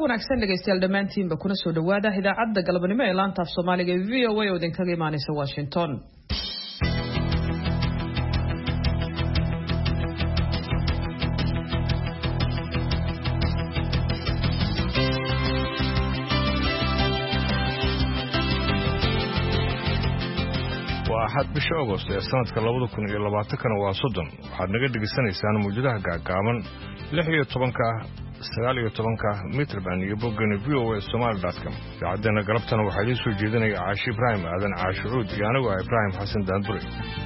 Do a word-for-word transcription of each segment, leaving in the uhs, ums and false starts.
wanaagsan dhageystayaal dhamaantiinba kuna soo dhawaada idaacadda galabnimo ee laanta af Soomaaliga ee V O A oo idinkaga imaanaysa Washington. waxaad bisha August ee sanadka labada kun iyo labaatan waa soddon waxaad naga dhigaysanaysaan muujadaha gaagaaban lix iyo toban sagaal iyo toban mitir baan iyo boggan v o a somali dot com idaacadana galabtana waxaa idin soo jeedinaya Caashi Ibrahim aadan Caashuud iyo anigu Ibrahim Xasan Daandure.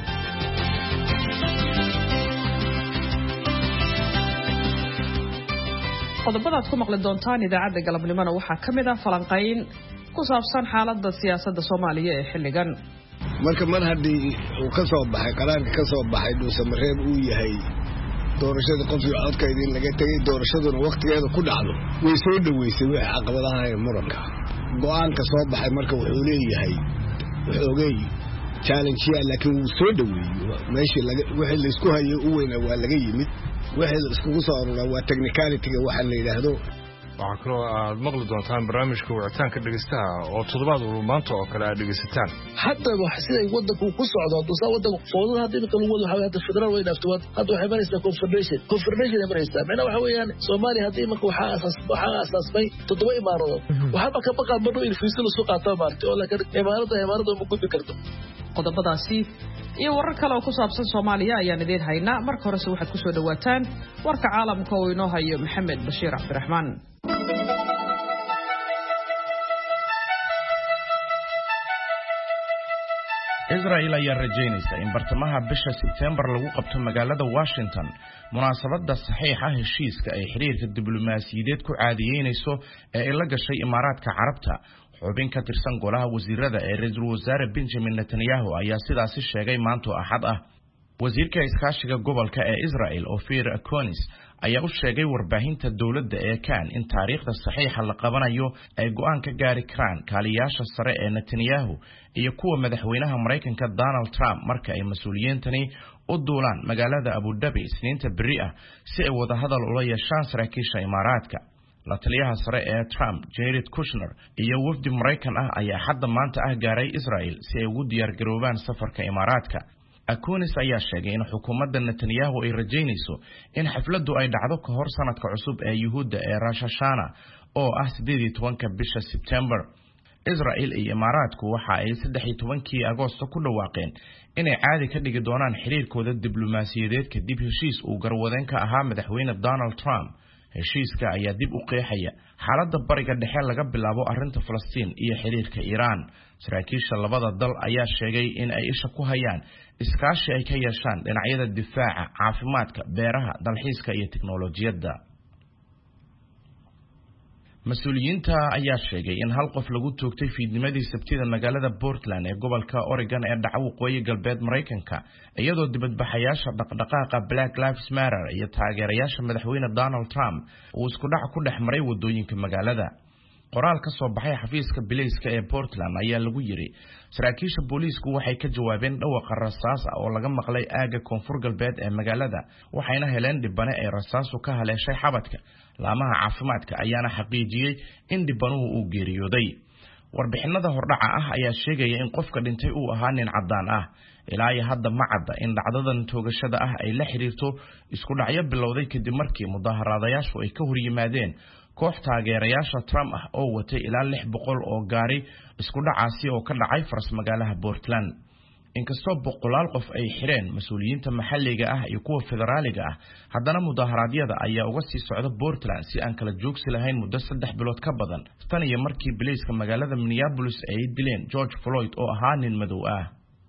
qodobada aad ku maqli doontaan idaacadda galabnimona waxaa ka mid ah falanqayn ku saabsan xaaladda siyaasadda Soomaaliya ee xilligan. marka mar haddii uu ka soo baxay qaraarka ka soo baxay dhuusamareeb uu yahay doorashada qofkii codkeeda in laga tegay doorashaduna waqtigeeda ku dhacdo way soo dhaweysay wixii caqabadaha ee muranka go'aanka soo baxay marka wuxuu leeyahay wuxoogay challenge ya laakiin wuu soo dhaweeyay meeshii wixii la isku hayay u weynaa waa laga yimid wixii la iskugu soo aruuray waa technicality-ga waxa la yiraahdo. waxaa kaloo aad maqli doontaan barnaamijka wicitaanka dhegeystaha oo toddobaad walba maanta oo kale aad dhegeysataan. hadda wax siday waddanku ku socdo duusaa waddanku foodada hadda inta lagu wado waxa hadda federal way dhaafto hadda waxay maraysaa confederation confederation ay maraysaa macnaha waxa weeyaan Soomaaliya hadda imika waxa asaas waxa asaasmay toddoba imaaradood waxba ka baqan badho in fiisil soo qaato maartay oo laakiin imaarada imaarada ma gudbi karto. qodobadaasi iyo warar kale oo ku saabsan Soomaaliya ayaan idin haynaa. marka hore waxaad ku soo dhawaataan warka caalamka oo inoo hayo Maxamed Bashiir Cabdiraxmaan. Israel ayaa rajaynaysa in bartamaha bisha September lagu qabto magaalada Washington munaasabadda saxiixa heshiiska ay xiriirka diblomaasiyadeed ku caadiyeynayso ee ay la gashay Imaaraadka Carabta. xubin ka tirsan golaha wasiirada ee Ra'iisul Wasaare Benjamin Netanyahu ayaa sidaasi sheegay maanta Axad ah. wasiirka iskaashiga gobolka ee Israel Ophir Akonis ayaa u sheegay warbaahinta dawladda ee kan in taariikhda saxiixa la qabanayo ay go'aan ka gaari karaan kaaliyaasha sare ee Netanyahu iyo kuwa madaxweynaha Mareykanka Donald Trump marka ay mas'uuliyiintani u duulaan magaalada Abu Dhabi Isniinta beri ah si ay wada hadal ula yeeshaan saraakiisha Imaaraadka. la taliyaha sare ee Trump Jared Kushner iyo wafdi Mareykan ah ayaa hadda maanta ah gaaray Israel si ay ugu diyaar garoobaan safarka Imaaraadka. Akonis ayaa sheegay in xukuumadda Netanyahu ay rajaynayso in xafladdu ay dhacdo ka hor sanadka cusub ee Yuhuudda ee Rosh Hashanah oo ah siddeed iyo tobanka bisha September. Israel iyo Imaaraadku waxa ay saddex iyo tobankii Agoosto ku dhawaaqeen inay caadi ka dhigi doonaan xiriirkooda diblomaasiyadeed kadib heshiis uu garwadeen ka ahaa madaxweyne Donald Trump. heshiiska ayaa dib u qeexaya xaaladda bariga dhexe laga bilaabo arrinta Falastiin iyo xiriirka Iiraan. saraakiisha labada dal ayaa sheegay in ay isha ku hayaan iskaashi ay ka yeeshaan dhinacyada difaaca, caafimaadka, beeraha, dalxiiska iyo tiknoolajiyadda. mas'uuliyiinta ayaa sheegay in hal qof lagu toogtay fiidnimadii Sabtida magaalada Portland ee gobolka Oregon ee dhaca waqooyi galbeed Mareykanka iyadoo dibadbaxayaasha dhaqdhaqaaqa Black Lives Matter iyo taageerayaasha madaxweyne Donald Trump uu isku dhac ku dhex maray wadooyinka magaalada. qoraal ka soo baxay xafiiska booliiska ee Portland ayaa lagu yiri saraakiisha booliisku waxay ka jawaabeen dhawaqa rasaas oo laga maqlay aaga koonfur galbeed ee magaalada waxayna heleen dhibane ay rasaasu ka haleeshay xabadka. laamaha caafimaadka ayaana xaqiijiyay in dhibanuhu uu geeriyooday. warbixinada hordhaca ah ayaa sheegaya in qofka dhintay uu ahaa nin cadaan ah. ilaa iyo hadda ma cadda in dhacdadan toogashada ah ay la xiriirto isku dhacyo bilowday kadib markii mudaharaadayaashu ay ka hor yimaadeen koox taageerayaasha Trump ah oo watay ilaa lix boqol oo gaari isku dhacaasi oo ka dhacay faras magaalaha Portland. inkastoo boqolaal qof ay xireen mas'uuliyiinta maxalliga ah iyo kuwa federaaliga ah haddana mudaharaadyada ayaa uga sii socda Portland si aan kala joogsi lahayn muddo saddex bilood ka badan tan iyo markii booliiska magaalada Minneapolis ay dileen George Floyd oo ahaa nin madow ah.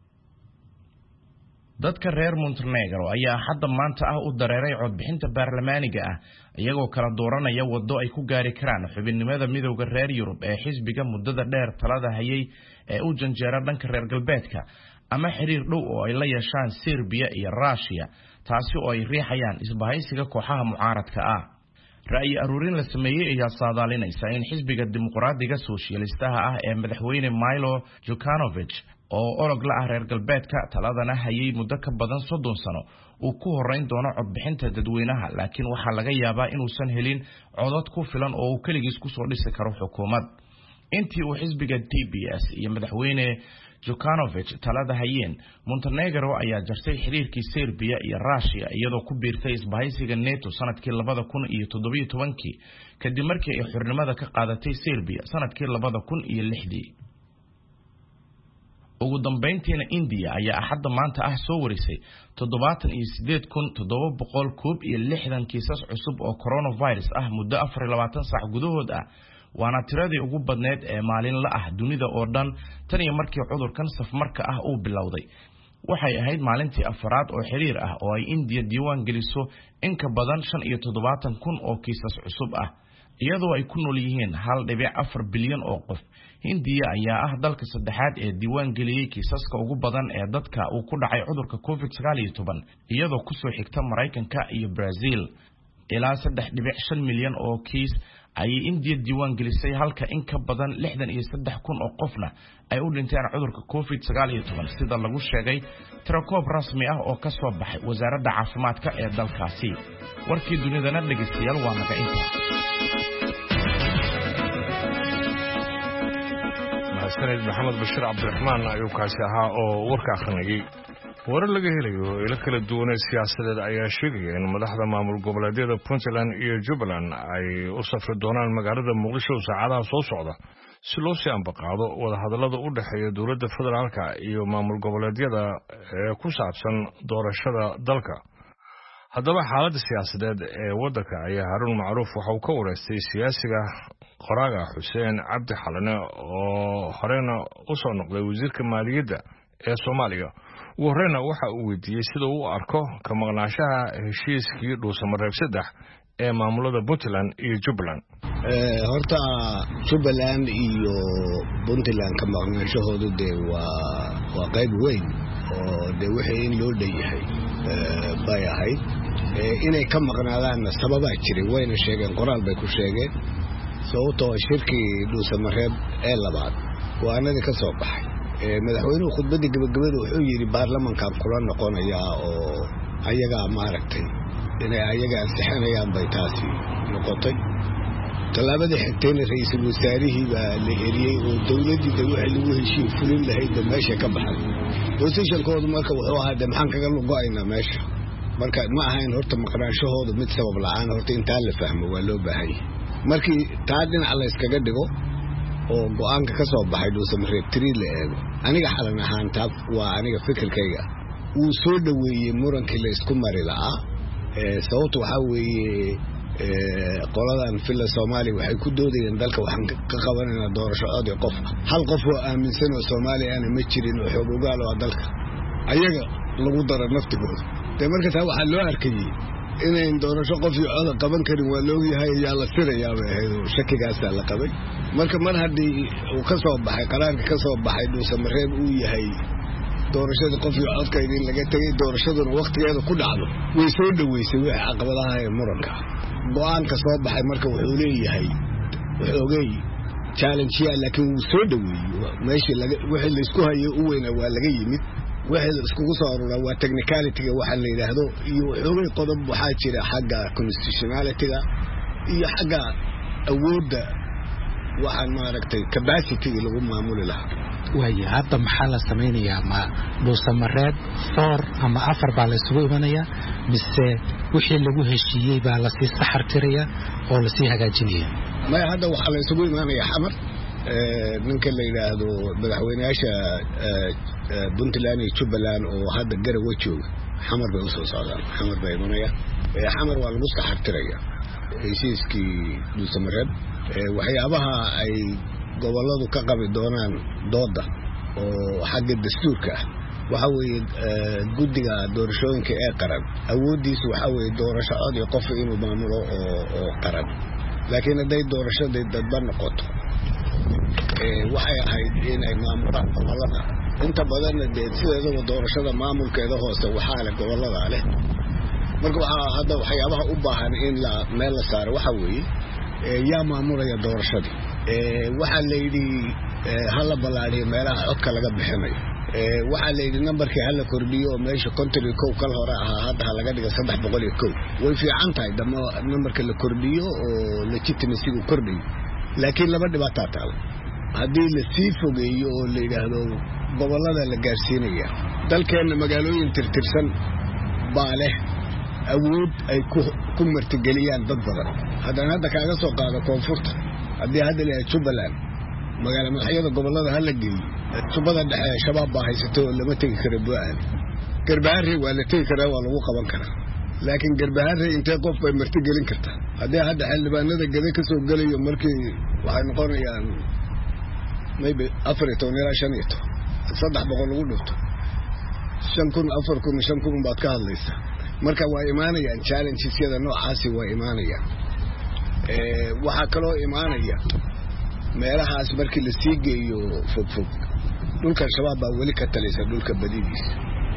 dadka reer Montenegro ayaa hadda maanta ah u dareeray codbixinta baarlamaaniga ah iyagoo kala dooranaya wado ay ku gaari karaan xubinnimada midowga reer Yurub ee xisbiga muddada dheer talada hayay ee u janjeera dhanka reer galbeedka ama xiriir dhow oo ay la yeeshaan Serbia iyo Russia taasi oo ay riixayaan isbahaysiga kooxaha mucaaradka ah. ra'yi aruurin la sameeyay ayaa saadaalinaysa in xisbiga dimuqraadiga socialistaha ah ee madaxweyne Milo Djukanovic oo olog la ah reer galbeedka taladana hayay muddo ka badan soddon sano uu ku horeyn doono codbixinta dadweynaha laakiin waxaa laga yaabaa inuusan helin codad ku filan oo uu kaligiis ku soo dhisi karo xukuumad intii uu xisbiga D P S iyo madaxweyne Djukanovic talada hayeen Montenegro ayaa jartay xiriirkii Serbia iyo Russia iyadoo ku biirtay isbahaysiga NATO sanadkii laba kun iyo toddoba iyo toban kadib markii ay xornimada ka qaadatay Serbia sanadkii laba kun iyo lix. ugu dambeyntiina India ayaa axadda maanta ah soo warisay toddobaatan iyo siddeed kun toddoba boqol koob iyo lixdan kiisas cusub oo coronavirus ah muddo afar iyo labaatan saac gudahood ah waana tiradii ugu badneed ee maalin la ah dunida oo dhan tan iyo markii cudurkan safmarka ah uu bilowday waxay ahayd maalintii afraad oo xiriir ah oo ay India diiwaan geliso in ka badan shan iyo toddobaatan kun oo kiisas cusub ah iyadoo ay ku nool yihiin hal dhibic afar bilyan oo qof. Hindiya ayaa ah dalka saddexaad ee diiwaan geliyay kiisaska ugu badan ee dadka uu ku dhacay cudurka covid sagaal iyo toban iyadoo ku soo xigta Mareykanka iyo Brazil. ilaa saddex dhibic shan milyan oo kiis ay India diiwaan gelisay halka in ka badan lixdan iyo saddex kun oo qofna ay u dhinteen cudurka covid sagaal iyo toban sida lagu sheegay tirakoob rasmi ah oo ka soo baxay wasaaradda caafimaadka ee dalkaasi. warkii dunidana dhageystayaal waa naga inta. سند محمد بشير عبد الرحمن ayuu kaasi ahaa oo warka akhrinayay warar laga helayo ila kala duwan siyaasadeed ayaa sheegaya in madaxda maamul goboleedyada Puntland iyo Jubaland ay u safri doonaan magaalada Muqdisho saacadaha soo socda si loo sii ambaqaado wada hadallada u dhaxeeya dawladda federaalka iyo maamul goboleedyada ee ku saabsan doorashada dalka. haddaba xaaladda siyaasadeed ee waddanka ayaa Harun Macruuf waxa uu ka wareystay siyaasiga qoraaga Xuseen Cabdi Xalane oo horena u soo noqday wasiirka maaliyadda ee Soomaaliya. ugu horreyn waxa uu weydiiyey sida uu arko ka maqnaanshaha heshiiskii Dhuusamareeb saddex ee maamulada Puntland iyo Jubaland. ee horta Jubaland iyo Puntland ka maqnaanshahoodu de waa waa qayb weyn oo de wixii in loo dhayahay ee bay ahayd inay ka maqnaadaan sababa jiray wayna sheegeen qoraal bay ku sheegeen sababtoo shirkii Dhuusamareeb ee labaad waanada ka soo baxay ee madaxweynuhu khudbadii gabagabada wuxuu yiri baarlamaanka kula noqonaya oo ayaga maaragtay inay ayaga ansixinayaan bay taasi noqotay talaabada xigtayna ra'iisul wasaarihii baa la eriyay oo dawladii wixii lagu heshiiyay fulin lahayd meesha ka baxay position-koodu marka wuxuu ahaa maxaan kaga luqaynaa meesha marka ma ahayn horta maqnaanshahoodu mid sabab la'aan horta inta la fahmo waa loo baahan yahay markii taa dhinac la iskaga dhigo oo go'aanka ka soo baxay Dhuusamareeb three la eego aniga xalan ahaan taab waa aniga fikirkayga uu soo dhaweeyay murankii la isku mari lahaa ee sababtu waxa weeye ee qoladan filla Soomaali waxay ku doodayeen dalka waxaan ka qabanaynaa doorasho cod qof hal qof oo aaminsan oo Soomaali aan ma jirin oo xoog ogaal oo dalka ayaga lagu daro naftigooda de marka taa waxa loo arkay inay doorasho qof iyo cod qaban karin waa loo yahay yaa la sirayaa bay shakigaas la qabay marka mar hadii uu ka soo baxay qaraarka ka soo baxay Dhuusamareeb uu yahay doorashada qof iyo codka in laga tagay doorashaduna waqtigeeda ku dhacdo way soo dhaweysay wax caqabadaha ee muranka go'aanka soo baxay marka wuxuu leeyahay wuxuu challenge ya laakiin uu soo dhaweeyay meeshii laga wixii la isku hayay u weynaa waa laga yimid wixii la isku soo aruuray waa technicality-ga waxa la yiraahdo iyo wuxuu qodob waxa jira xagga constitutionality-ga iyo xagga awoodda waxaan maaragtay capacity-ga lagu maamuli lahaa waaye hadda maxaa la samaynayaa ma Dhuusamareeb four ama afar baa la isugu imanaya mise wixii lagu heshiiyay baa la sii saxar tiraya oo la sii hagaajinaya ma hadda waxa la isugu imanaya xamar ee ninka la yiraahdo madaxweynayaasha Puntland iyo Jubaland oo hadda garawa jooga xamar bay u soo socdaan xamar bay imanaya ee xamar waa lagu saxar tiraya heshiiskii Dhuusamareeb ee waxyaabaha ay goboladu ka qabi doonaan dooda oo xagga dastuurka waxa weeye guddiga doorashooyinka ee qaran awoodiisu waxa weeye doorasho cod iyo qof inuu maamulo oo oo qaran laakiin haday doorashada dadba noqoto ee waxay ahayd inay maamulaan gobolada inta badan sideedaba doorashada maamulkeeda hoose waxaa la gobolada leh marka waxa hadda waxyaabaha u baahan in la meel la saaro waxa weeye yaa maamulaya doorashada ee waxa la yiri hala balaariyo meelaha codka laga bixinayo waxaa la yidhi nambarkii hala kordhiyo oo meesha konton iyo kow kal hore ahaa hadda ha laga dhigo saddex boqol iyo kow way fiican tahay dama nambarka la kordhiyo oo legitimacygu kordhiyo laakiin laba dhibaataa taala haddii la sii fogeeyo oo la yidhaahdo gobollada la gaarsiinaya dalkeenna magaalooyin tirtirsan baa leh awood ay ku martigeliyaan dad badan haddana hadda kaaga soo qaado koonfurta haddii hadda la Jubbaland magaalo madaxyada gobollada hala geeyo Jubbada dhexe shabaab baa haysato lama tegi karo bu'aan garbaare waa la tegi karaa waa lagu qaban karaa laakiin garbaare intee qof bay martigelin kartaa haddii hadda xildhibaanada gada ka soo galayo markii waxay noqonayaan maybe afar iyo toban ilaa shan iyo toban saddex boqol lagu dhufto shan kun afar kun shan kun baad ka hadlaysaa marka waa imaanayaan challengesyada noocaasi waa imaanayaan waxaa kaloo imaanaya meelahaas markii la sii geeyo fogfog dhulka shabaab baa weli ka talaysa dhulka badidiisa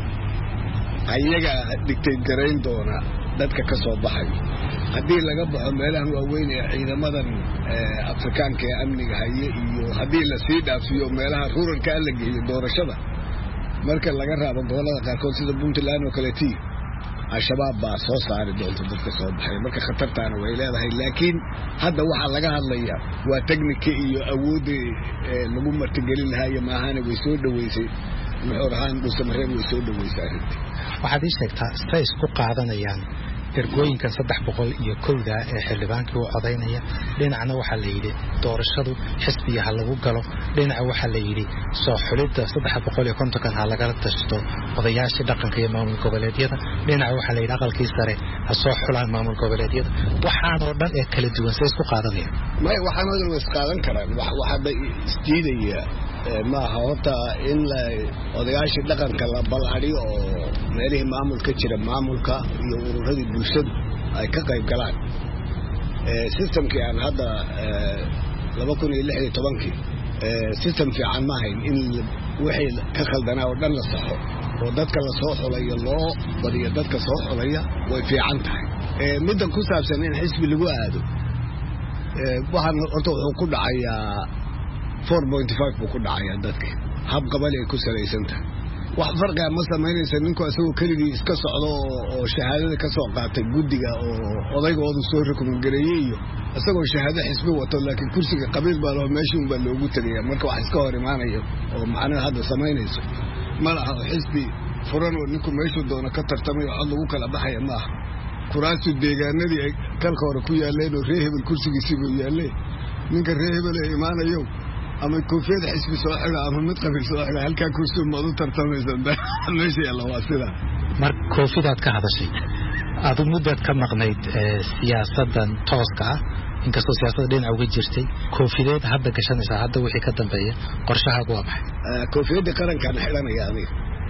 ayaga dhigtay garayn doona dadka ka soo baxay haddii laga baxo meelahan waaweyn ee ciidamadan afrikaanka ee amniga haye iyo haddii la sii dhaafiyo meelaha ruralka la geeyo doorashada marka laga raabo gobolada qaarkood sida Puntland oo kale tii al-shabaab baa soo saari doonta dadka soo baxay marka khatartaana way leedahay laakiin hadda waxa laga hadlayaa waa technique iyo awood lagu martigelin lahaa iyo maahane way soo dhaweysay muxuu rahaan dhuusamareeb way soo dhaweysay waxaad ii sheegtaa stay isku qaadanayaan ergooyinkan saddex boqol iyo kowda ee xildhibaankii u codaynaya dhinacna waxaa la yidhi doorashadu xisbiga ha lagu galo dhinaca waxaa la yidhi soo xulidda saddex boqol iyo kontonkan ha lagala tashto odayaashii dhaqanka iyo maamul goboleedyada dhinaca waxaa la yidhi aqalkii sare ha soo xulaan maamul goboleedyada waxaanoo dhan ee kala duwan say isku qaadanayaan may waxaanoo dhan way isqaadan karaan waxaaba isdiidaya maaha horta in la odayaashii dhaqanka la balcadiyo oo meelihii maamulka jira maamulka iyo ururadii bulshadu ay ka qayb galaan systemkii aan hadda laba kun iyo lix iyo tobankii system fiican ma ahayn in wixii ka khaldanaa oo dhan la saxo oo dadka la soo xulayo loo badiyo dadka soo xulaya way fiican tahay middan ku saabsan in xisbi lagu aado waxaan horta wuxuu ku dhacayaa four point five buu ku dhacayaa dadka hab qabali ay ku salaysan tahay wax farqiga ma samaynaysa ninku asagoo keligii iska socdo oo shahaadada ka soo qaatay guddiga oo odaygoodu soo rekomengareeyey iyo isagoo shahaado xisbi wato laakiin kursiga qabiil baa loo meeshiin baa loogu tagaya marka wax iska hor imaanayo oo macnaha hadda samaynayso ma laha xisbi furan oo ninku meeshuu doono ka tartamay oo cod lagu kala baxaya ma aha kuraastu deegaanadii ay kalka hore ku yaaleen oo ree hebel kursigiisii buu yaalleen ninka ree hebel ee imaanayo ama koofiyada xisbi soo xiga ama mid qabiil soo xiga halkaa kursi maad u tartamaysan meesha yalla waa sida mar koofidaad ka hadashay aadu muddaad ka maqnayd siyaasadan tooska ah inkastoo siyaasadda dhinaca uga jirtay koofideed hadda gashanaysaa hadda wixii ka dambeeya qorshahaagu waa maxay koofiyadda qarankaan xidhanaya aniga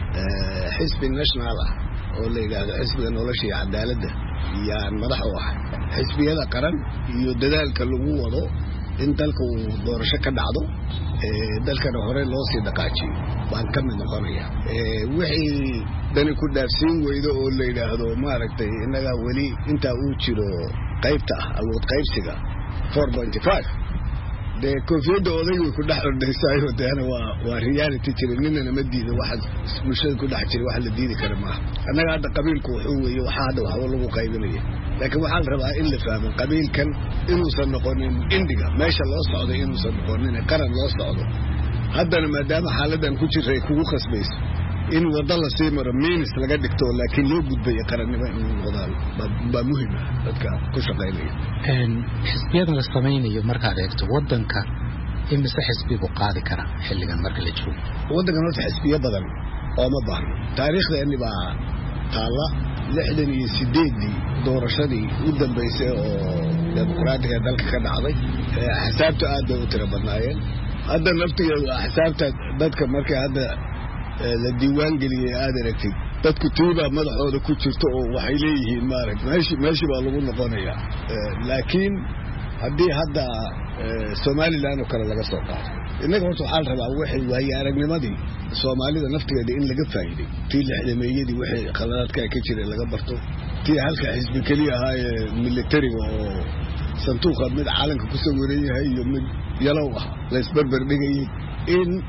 xisbi national ah oo la yidhaahdo xisbiga nolosha iyo cadaaladda yaan madax u ahay xisbiyada qaran iyo dadaalka lagu wado in dalka uu doorasho ka dhacdo dalkana hore loo sii dhaqaajiyo waan ka mid noqonaya wixii dani ku dhaafsiin weydo oo la yidhaahdo maaragtay innaga weli intaa uu jiro qaybta ah awood qaybsiga four point five dee koofiyadda odayga way ku dhex ordhaysaayo deena waa waa reality jira ninana ma diida waxa bulshada ku dhex jira waxa la diidi kara maaha annaga hadda qabiilku wuxuu weeye waxaa hadda waxba lagu qaybinaya laakiin waxaa la rabaa in la fahmo qabiilkan inuusan noqonin indiga meesha loo socday inuusan noqonin qaran loo socdo haddana maadaama xaaladan ku jirta ay kugu khasbayso in waddo la sii maro miinis laga dhigto laakiin loo gudbayo qarannimo inuu noqdaan baa muhiim ah dadka ku shaqaynaya xisbiyadan la samaynayo markaad eegto waddanka imise xisbi buu qaadi karaa xilligan marka la joogo waddankan horta xisbiyo badan ooma baahno taariikhdeeni baa taalla lixdan iyo sideeddii doorashadii u dambaysay oo dimuqraadiga dalka ka dhacday axsaabta aad bay u tiro badnaayeen hadda naftigeedu axsaabta dadka markay hadda la diiwaan geliyay aad aragtid dadku tiibaa madaxooda ku jirto oo waxay leeyihiin maaragtay meeshi meeshi baa lagu noqonayaa laakiin haddii hadda Somaliland oo kale laga soo qaado innaga horta waxaa la rabaa wixii waaye aragnimadii Soomaalida naftigeeda in laga faa'iiday tii lixdameeyadii wixii khaladaadka ka jiray laga barto tii halka xisbi kaliya ahaa ee militariga oo sanduuqa mid calanka ku sawiran yahay iyo mid yalow ah la isbarbar dhigayay in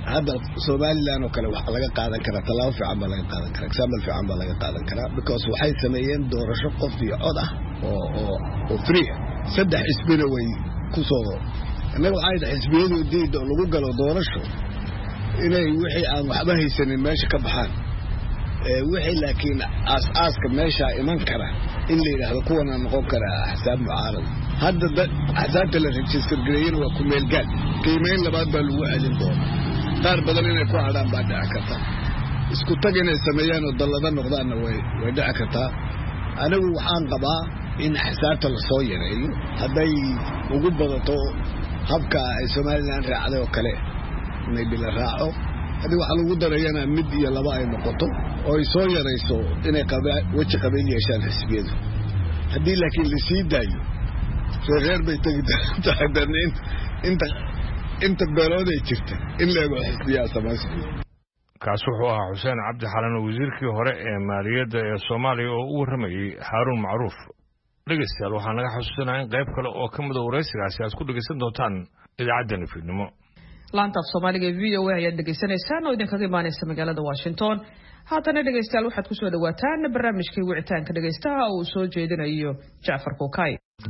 hadda Somaliland oo kale waxa laga qaadan karaa talaabo fiican baa laga qaadan karaa example fiican baa laga qaadan karaa because waxay sameeyeen doorasho qof iyo cod ah oo oo oo free saddex xisbiyo way ku soo anagu ay xisbiyadu diido lagu galo doorasho inay wixii aan waxba haysanin meesha ka baxaan ee wixii laakiin aas-aaska meesha iman kara in la yiraahdo kuwan aan noqon kara xisaab mucaarad hadda axsaabta la register gareeyeen waa ku meel gaad qiimeyn labaad baa lagu celin doonaa qaar badan inay ku hadhaan baa dhici karta isku tag inay sameeyaan oo dallada noqdaanna way way dhici kartaa anigu waxaan qabaa in axsaabta la soo yareeyo hadday ugu badato habka ay Somaliland raacday oo kale inay bila raaco haddii waxa lagu darayana mid iyo laba ay noqoto oo ay soo yareyso inay qabaa waji qabiil yeeshaan xisbiyadu haddii laakiin la sii daayo reer bay tagi tahay inta inta beelood ay jirta in leego xisbiyaa samaysay kaas wuxuu ahaa Xuseen Cabdi Xalan wasiirkii hore ee maaliyadda ee Soomaaliya oo u waramayay Haarun Macruuf dhageystayaal waxaan naga xasuusinayaa in qayb kale oo ka mid ah wareysigaasi aad ku dhageysan doontaan idaacadda fiidnimo laanta Soomaaliga V O A ayaad dhageysanaysaan oo idinkaga imaanaysa magaalada Washington haatan dhageystayaal waxaad ku soo dhawaataan barnaamijkii wicitaanka dhageystaha oo soo jeedinayo Jaafar Kookay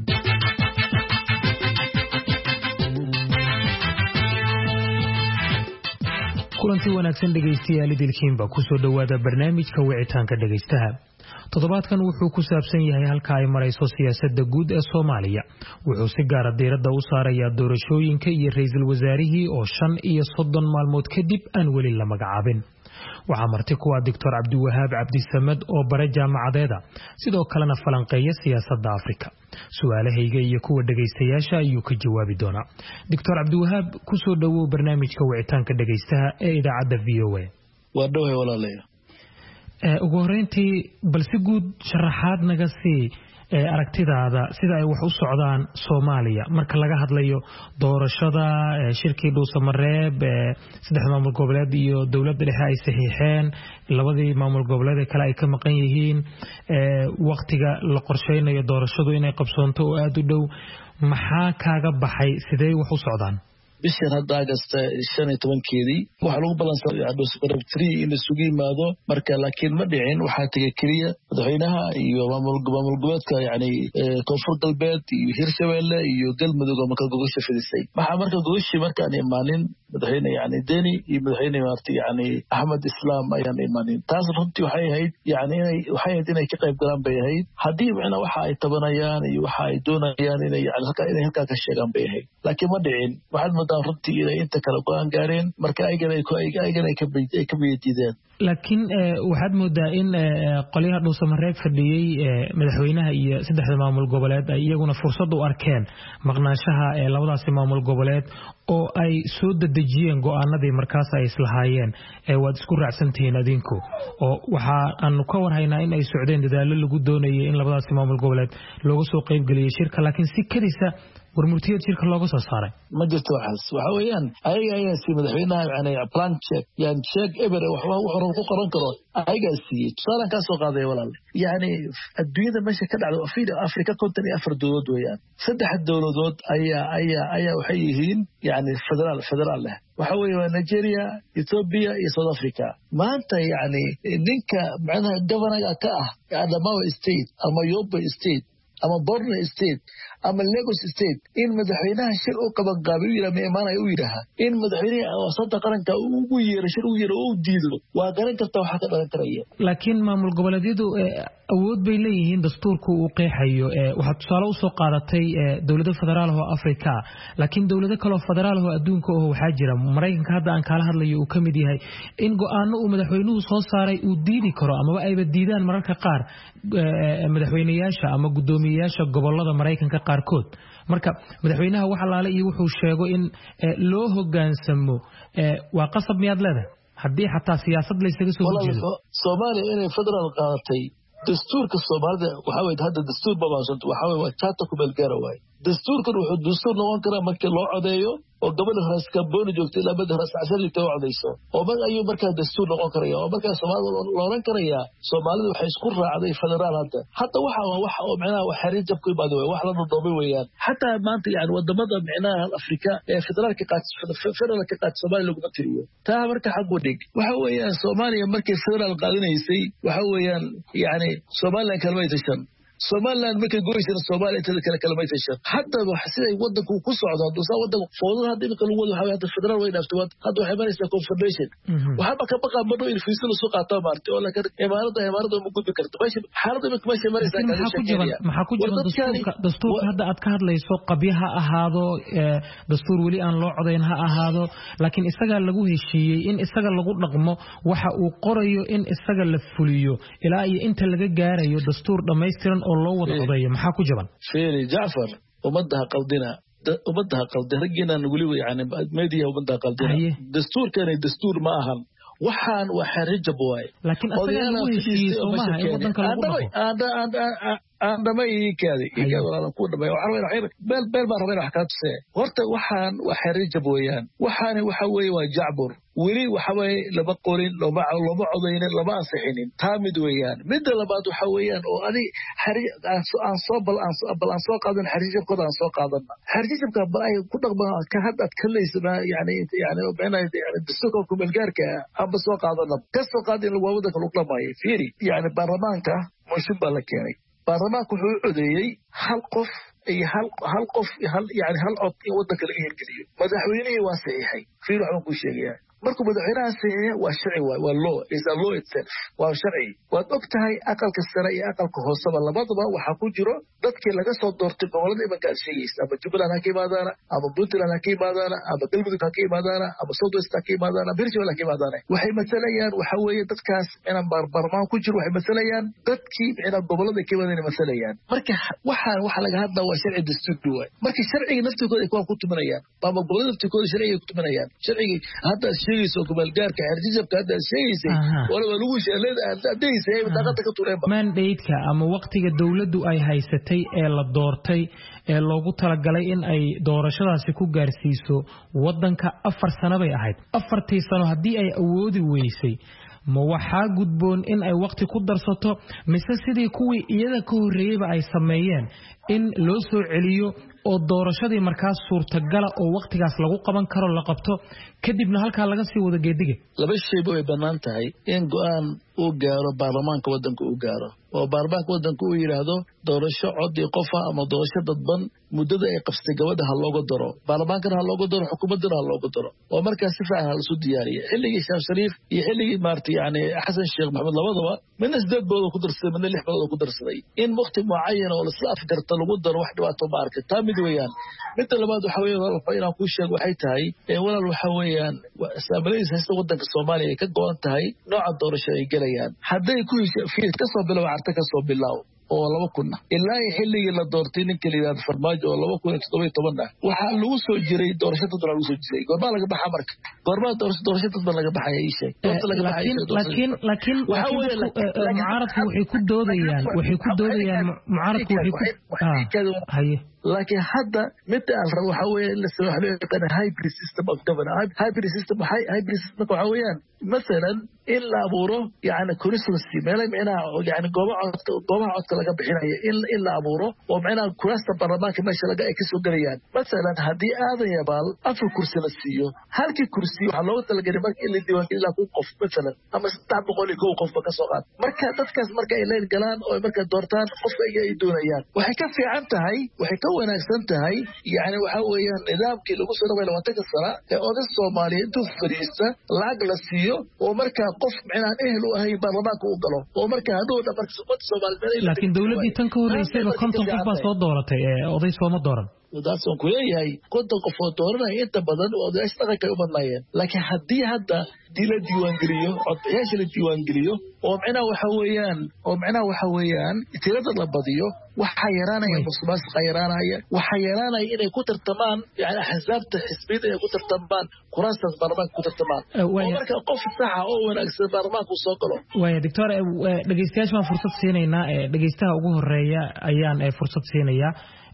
kulanti wanaagsan dhageystayaal idilkiinba ku soo dhawaada barnaamijka wicitaanka dhageystaha toddobaadkan wuxuu ku saabsan yahay halka ay marayso siyaasadda guud ee Soomaaliya wuxuu si gaar ah diiradda u saarayaa doorashooyinka iyo ra'iisul wasaarihii oo shan iyo soddon maalmood kadib aan weli la magacaabin waxaa marti ku ah Doctor Cabdiwahaab Cabdisamed oo bare jaamacadeeda sidoo kalena falanqeeya siyaasadda Afrika su'aalahayga iyo kuwa dhageystayaasha ayuu ka jawaabi doonaa Doctor Cabdiwahaab ku soo dhawow barnaamijka wicitaanka dhageystaha ee idaacadda V O A waa dhawahay walaalayaal ee ugu horeyntii bal si guud sharaxaad naga sii ee aragtidaada sida ay wax u socdaan Soomaaliya marka laga hadlayo doorashada shirkii Dhuusamareeb ee saddex maamul goboleed iyo dawladda dhexe ay saxiixeen labadii maamul goboleed kale ay ka maqan yihiin ee waqtiga la qorsheynayo doorashadu inay qabsoonto oo aad u dhow maxaa kaaga baxay sidee wax u socdaan bishan hadda agasta shan iyo tobankeedii waxa lagu balansaday Dhuusamareeb three in la sugi maado marka laakiin ma dhicin waxa tagay kaliya madaxweynaha iyo maamul goboleedka yani koonfur galbeed iyo Hirshabeelle iyo Galmudug oo marka gogosha fidisay waxa marka gogoshi marka aan imaanin madaxweyne yani Deni iyo madaxweyne Marti yani Ahmed Islam ayaan imaanin taas runtii waxay ahayd yani inay waxay ahayd inay ka qayb galaan bay ahayd hadii macna waxa ay tabanayaan iyo waxa ay doonayaan inay yani halka inay halka ka sheegan bay ahayd laakiin ma dhicin waxa runtii inay inta kala go'aan gaareen marka ayagana ayagana ay ka biyadiideen laakiin waxaad moodaa in qoliyaha Dhuusamareeb fadhiyay madaxweynaha iyo saddexda maamul goboleed ay iyaguna fursad u arkeen maqnaanshaha ee labadaas maamul goboleed oo ay soo dadajiyeen go'aanadii markaas ay islahaayeen ee waad isku raacsantihiin adinku oo waxa aanu ka warhaynaa in ay socdeen dadaalo lagu doonayay in labadaas maamul goboleed looga soo qayb galiyo shirka laakiin si kadisa warmurtiyada shirka looga soo saaray ma jirto waxaas waxa weeyaan ayaga ayaa si madaxweynaha yani plan check yani check ever waxa uu hore ku qoran karo ayaga si tusaalan ka soo qaaday walaal yani adduunyada meesha ka dhacdo Afrika Afrika konton iyo afar dawlad weeyaan saddex dawladood ayaa ayaa ayaa waxay yihiin yani federaal federaal leh waxa weeye Nigeria Ethiopia iyo South Africa maanta yani ninka macnaha governor ka ah Adamawa state ama Yobe state ama Borno state ama Lagos state in madaxweynaha shir uu qaban qaabay uu yiraahdo imaanay uu yiraahdo in madaxweynaha wasada qaranka uu ugu yeero shir uu yeero uu diido waa garan kartaa waxa ka dhalan karaya laakiin maamul goboleedyadu awood bay leeyihiin dastuurku uu qeexayo waxa tusaale u soo qaadatay dawladda federaal oo Afrika laakiin dawlado kale oo federaal oo adduunka oo waxa jira Mareykanka hadda aan kala hadlayo uu kamid yahay in go'aano uu madaxweynuhu soo saaray uu diidi karo ama ay diidaan mararka qaar madaxweynayaasha ama gudoomiyayaasha gobolada Mareykanka qaarkood marka madaxweynaha waxa laala iyo wuxuu sheego in loo hogaansamo waa qasab miyaad leedahay haddii xataa siyaasad la isaga soo jeedo Soomaaliya inay federaal qaadatay dastuurka Soomaalida waxa weeye hadda dastuur babaasan waxa weeye waa charter ku belgaara way dastuurkan wuxuu dastuur noqon karaa markii loo codeeyo oo gabadha raas kabooni joogtay ilaa badda raas casar joogtay oo codeyso oo mar ayuu markaa dastuur noqon karaya oo markaa Soomaalida loolan karaya Soomaalidu waxay isku raacday federaal hadda hadda waxa wax oo macnaha wax xiriir jab ku imaado wax la doobay weeyaan hatta maanta yani wadamada macnaha Afrika ee federaalka qaad federaalka qaad Soomaaliya lagu tiriyo taa marka xaq u dhig waxa weeyaan Soomaaliya markii federaal qaadanaysay waxa weeyaan yani Soomaaliya kalmaytashan Somaliland markay goysana Soomaaliya inta kala kalmaytashan hadda waxa siday wadanku ku socdo duusa wadanku foodada hadda inta lagu wado waxa hadda federal way dhaafto hadda waxa maraysaa confederation waxa ka baqa mado in fiisada soo qaato maartay oo la kar imaarada imaarada ma gudbi karto meesha xaaladda ma meesha maraysaa ka shaqeeya maxaa ku jira dastuurka dastuurka hadda aad ka hadlayso qabyaha ahaado dastuur wali aan loo codeyn ha ahaado laakiin isaga lagu heshiiyay in isaga lagu dhaqmo waxa uu qorayo in isaga la fuliyo ilaa iyo inta laga gaarayo dastuur dhameystiran oo loo wada codeeyo maxaa ku jaban fiiri Jaafar umadaha qaldina umadaha qaldina ragina wali yani media umadaha qaldina dastuurkan dastuur ma ahan waxaan waxa rajab waay laakiin asaga lagu heshiiyay Soomaha in wadanka lagu dhaqo عندما يكادي يكادي ولا نكون ما يعرفين حير بل بل ما ربنا حكات سه ورت وحان وحرج بويان وحان وحوي وجعبر ولي وحوي لبقورين لو مع لو بعضين لو ما صحينين تامد ويان مد لبعض وحويان وأني حرج أنصاب الأنصاب الأنصاب قادن حرج قد أنصاب قادن حرج بك برأي كل ما كهد أتكلم اسمه يعني يعني بينا يعني السوق وكم الجارك أب السوق قادن كسر قادن الوضع كلهم ما يفيري يعني برمانك مش بالك يعني برنامج وحدي هل قف أي هل هل قف هل يعني هل عط ودك الإيه كذي مدحويني واسعي في روح كل شيء يعني مركو مدحوينها سعي والشرعي والله إذا الله يتسلف والشرعي وأكتها أقل كسرة أقل كهوسة ولا بضبة وحكون جرو ضد كلا جسد دورت بولد ما كان شيء أما جبل أنا كي مادانا أما بنت أنا كي مادانا أما قلب ذك كي مادانا أما صوت است كي مادانا برجع ولا كي مادانا وحي مثلا يان وحوي ضد كاس أنا بر برمان كل جرو وحي مثلا يان ضد كي أنا بولد كي مادانا مثلا يان مركو وح وح لقى هذا وشرع الدستور دوای مرکه شرعی نفتی کود اکوان کود منیان بابا بقول نفتی کود شرعی کود منیان شرعی هذا الشيء سوق بالجار كهرجيز بهذا الشيء سي ولا بلوش لا ده سي دقت كتورين من ديدك أما وقتك الدولة دو أي هايستي إلا دورتي ee loogu talagalay in ay doorashadaasi ku gaarsiiso wadanka afar sano bay ahayd afartii sano hadii ay awoodi weysay ma waxa gudboon in ay waqti ku darsato mise sidii kuwii iyada ka horeeyay ay sameeyeen in loo soo celiyo oo doorashadii markaas suurtagal oo waqtigaas lagu qaban karo la qabto kadibna halka laga sii wada geediga laba shay bay banaan tahay in go'aan uu gaaro baarlamaanka wadanka uu gaaro oo baarlamaanka wadanka uu yiraahdo doorasho cod iyo qof ama doorasho dadban muddada ay qabsatay gabadha ha looga daro baarlamaanka ha looga daro xukuumadda ha looga daro oo markaas si fiican la soo diyaariyay xilligii Sheekh Shariif iyo xilligii maartay yani Xasan Sheekh Maxamed labadaba min isdad boodo ku darsaday min lix boodo ku darsaday in waqti muayyan oo la isla afgarta lagu daro wax dhibaato ma arkay taamid weeyaan mid labaad waxa weeyaan inaan ku sheego waxay tahay ee walaal waxa weeyaan saamalaysa haysta wadanka Soomaaliya ay ka go'an tahay nooca doorasho ay galayaan haday ku fiir ka soo bilaw arta ka soo bilaw oo laba kun ilaa xilligii la doortay ninka liidaad farmaajo oo laba kun iyo toddoba iyo toban waxa lagu soo jiray doorashada dad lagu soo jiray goorma laga baxaa marka goorma doorashada dad laga baxay ay sheeg laakiin laakiin laakiin mucaaradku waxay ku doodayaan waxay ku doodayaan mucaaradku waxay ku haye لكن هذا متى الرو حوي لسه حلو hybrid system of governance hybrid system hybrid system حويان مثلا إلا أبوره يعني كونسلسي ما له معنا يعني جماعة جماعة كلا بحناية إلا إلا أبوره ومعنا كراسة برلمان كما شاء الله كسر جريان مثلا هذه هذا يبال أفر كرسي للسيو هل كي كرسي وحلوة تلقى اللي ديوان إلا قف مثلا أما ستعب قولي جو قف بكسوقات مركز تذكر مركز إلى الجلان أو مركز دورتان قف أي دونيان وحكفي عنها هاي وحكوا wanaagsantahay yani waxa weeyaan nidaamkii lagu soo dhaweeyay labaatanka sano ee oday Soomaaliyeed intuu fariista lacag la siiyo oo markaa qof micnaan ehel u ahay baarlamaanka uu galo oo markaa haduu dhamarka Soomaaliyeed laakiin dawladii tan ka horeysay konton qof baa soo dooratay ee oday Soomaaliyeed dooran wadaadsan ku leeyahay konton qof oo dooranaya inta badan oo odayash dhaqanka u badnaayeen laakiin haddii hadda dila diiwaan geliyo codbixiyaasha la diiwaan geliyo oo macnaha waxa weeyaan oo macnaha waxa weeyaan tirada la badiyo waxa yaraanaya musuqmaasuqa yaraanaya waxa yaraanaya inay ku tartamaan yani axsaabta xisbiyada inay ku tartamaan kuraasta baarlamaanka ku tartamaan oo marka qof sax ah oo wanaagsan baarlamaanka uu soo galo waaya doctor dhageystayaasha fursad siinayna dhageystaha ugu horeeya ayaan fursad siinayaa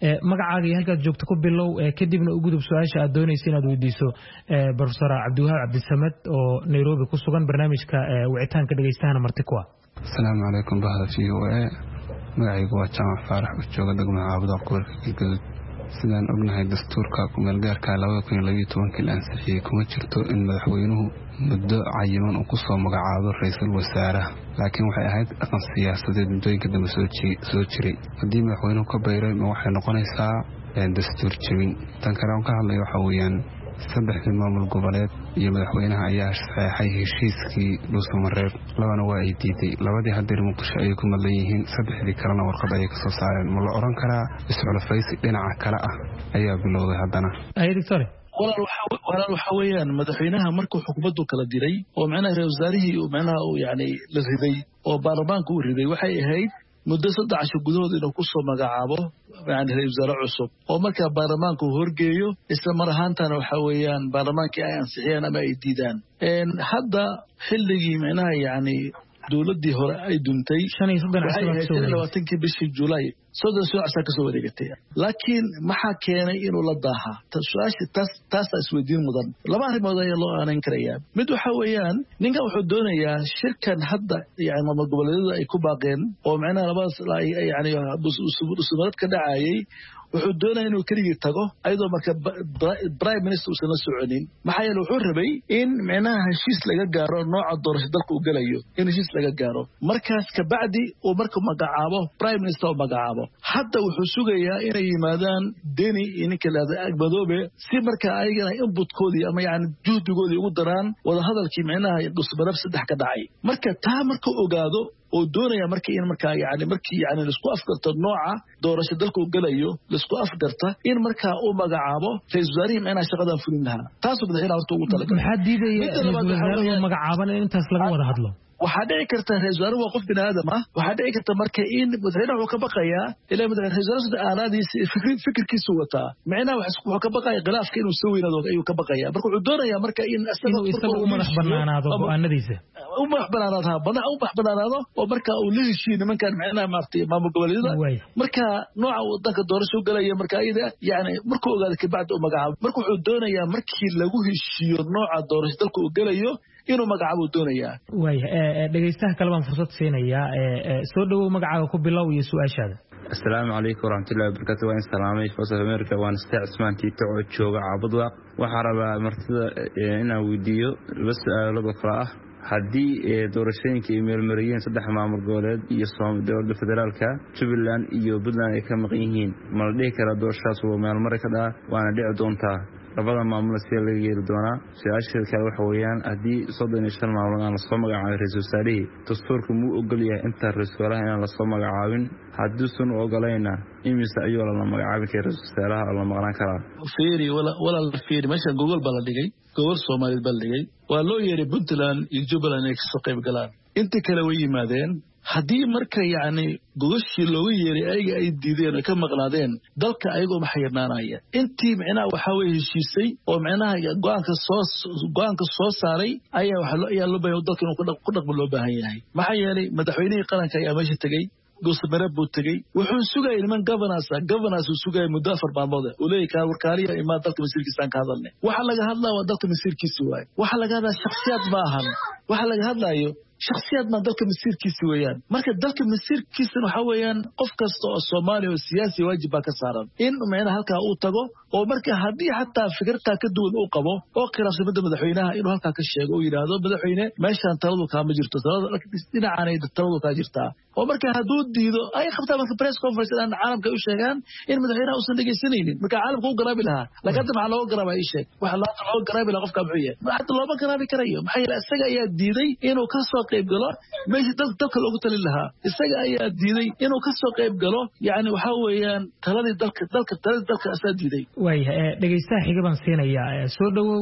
magacaaga iyo halkaad joogto ku bilow kadibna u gudub su-aasha aad doonaysa inaad weydiiso professor cabdiwahaab cabdisamed oo Nairobi ku sugan barnaamijka wicitaanka dhageystahana marti ku ah. Assalaamu calaykum bahda V O A magacaygu waa Jaamac Faarax oo jooga degmada Caabuda gobolka Galgaduud. sidaan ognahay dastuurka ku-meelgaarka laba kun iyo laba iyo toban la ansixiyay kuma jirto in madaxweynuhu muddo cayiman uu ku soo magacaabo ra'iisul wasaaraha laakiin waxay ahayd dhaqan siyaasadeed muddooyinka dambe soo jiray haddii madaxweynuhu ka bayray ma waxay noqonaysaa dastuur jebin. tan kale aan ka hadlay waxa weeyaan saddexdii maamul goboleed iyo madaxweynaha ayaa saxeexay heshiiskii dhuusamareeb labana waa ay diiday labadii hadeer muqdisho ayay ku madlan yihiin saddexdii kalena warqad ayay kasoo saareen ma la oran karaa isculafaysi dhinaca kale ah ayaa bilowday haddana walaal waxa weeyaan madaxweynaha markuu xukuumaddu kala diray oo macnaha ra'iisul wasaarihii uu macnaha uu yani la riday oo baarlamaanka uu riday waxay ahayd muddo saddex casho gudahood inuu ku soo magacaabo yani ra'iisul wasaare cusub oo markaa baarlamaanka uu horgeeyo isla mar ahaantana waxa weeyaan baarlamaankii ay ansixiyaan ama ay diidaan hadda xilligii macnaha yani dowladdii hore ay duntay labaatankii bishii July soddon soo casa kasoo wareegatay laakiin maxaa keenay inuu la daaha su-aasha taas taas isweydiin mudan laba arrimood ayaa loo aanan karayaa mid waxa weeyaan ninka wuxuu doonayaa shirkan hadda yani maamul goboleedyada ay ku baaqeen oo macnaha labadaas yani usubad ka dhacayay wuxuu doonaya inuu keligii tago ayadoo marka prime minister uusan la soconin maxaa yeele wuxuu rabay in macnaha heshiis laga gaaro nooca doorasho dalka uu galayo in heshiis laga gaaro markaas kabacdi uu marka magacaabo prime minister oo magacaabo hadda wuxuu sugayaa inay yimaadaan deni iyo ninka laada agmadoobe si marka ayagana inputkoodii ama yani juhdigoodii ugu daraan wadahadalkii macnaha dhusmarab saddex ka dhacay marka taa marka ogaado oo doonaya markii in marka yani markii yani isku afgarto nooca doorasho dalka uu galayo isku afgarta in marka uu magacaabo ra'iisul wasaarihi macnaha shaqadan fulin lahaa taas oo madaxweynaha horta ugu talagalay maxaa diidaya ra'iisul wasaaraha magacaaban in intaas laga wada hadlo waxaa dhici karta ra'iisul wasaaruhu waa qof bini aadam ah waxaa dhici karta marka in madaxweynaha wuxuu ka baqayaa ilaa madaxweynaha ra'iisul wasaaruhu aalaadiisa fikirkiisu wataa macnaha wuxuu ka baqayaa khilaafka inuu soo weynaado ayuu ka baqayaa marka wuxuu doonayaa marka in isaga uu madax banaanaado go'aanadiisa u madax banaanaado banaha u madax banaanaado oo marka uu la heshiiyo nimankan macnaha maartay maamul goboleedyada marka nooca wadanka doorasho galaya marka ayada yani markuu ogaado ka bacdi uu magacaabo marka wuxuu doonayaa markii lagu heshiiyo nooca doorasho dalka uu galayo inuu magacaabo doonayaa waaya dhageystaha kale baan fursad siinayaa soo dhawow magacaaga ku bilow iyo su'aashaada. Assalaamu calaykum waraxmatullaahi wabarakaatuh waan salaamay Voice of America waan Steve Usman Tito oo jooga Caabudwa waxaan rabaa martida inaan weydiiyo laba su'aalood oo kala ah haddii doorashooyinka ay meelmariyeen saddex maamul goboleed iyo dowladda federaalka Jubaland iyo Puntland ay ka maqan yihiin ma la dhihi karaa doorashadaas waa meelmari ka dhaca waana dhici doontaa labada maamul si laga yeeli doonaa su'aasha kale waxa weeyaan haddii soddon iyo shan maamul aan la soo magacaabin ra'iisul wasaarihi dastuurku muu ogol yahay inta ra'iisul wasaaraha aan la soo magacaabin hadduusan ogolayna imise ayuu la magacaabin karaa ra'iisul wasaaraha oo la maqnaan karaa fiiri wala wala fiiri meesha Google baa la dhigay Google Soomaaliyeed baa la dhigay waa loo yeeray Puntland iyo Jubaland ay ka soo qayb galaan inta kale way yimaadeen haddii marka yani gogashii looga yeeray ayaga ay diideen oo ka maqnaadeen dalka ayagoo maxayirnaanaya intii macnaha waxaa way heshiisay oo macnaha go'aanka soo go'aanka soo saaray ayaa waxa loo ayaa loo baahan dalka inuu ku dhaqmo loo baahan yahay maxaa yeelay madaxweynihii qaranka ayaa meesha tagay dhuusamareeb buu tagay wuxuu sugayay niman governors governors uu sugayay muddo afar maalmood uu leeyahay warkaaliya imaa dalka masiirkiisa aan ka hadalnay waxa laga hadlaa waa dalka masiirkiisa waay waxa laga hadlaa shakhsiyaad ma ahan waxa laga hadlaayo shakhsiyaad ma dalka masiirkiisa weeyaan marka dalka masiirkiisa waxa weeyaan qof kasta oo Soomaali oo siyaasi waajib baa ka saaran in macnaha halka uu tago oo marka haddii xataa fikirta ka duwan uu qabo oo khilaafsan madaxweynaha inuu halka ka sheego oo yiraahdo madaxweyne meeshan taladu ka ma jirto taladu dhinacan ay taladu ka jirtaa oo marka hadduu diido ay qabtaa marka press conference aan caalamka u sheegaan in madaxweynaha uusan dhageysanaynin marka caalamka uu garaabi lahaa laakiin waxa loo garaabay ay sheeg waxa loo garaabi lahaa qofka buuxiye waxa loo garaabi karayo maxay yeelay isaga ayaa diiday inuu ka soo qayb galo meeshii dalka dalka loogu talin lahaa isaga ayaa diiday inuu ka soo qayb galo yani waxa weeyaan taladii dalka dalka taladii dalka asaa diiday waaya dhageystaha xiga baan siinayaa soo dhawow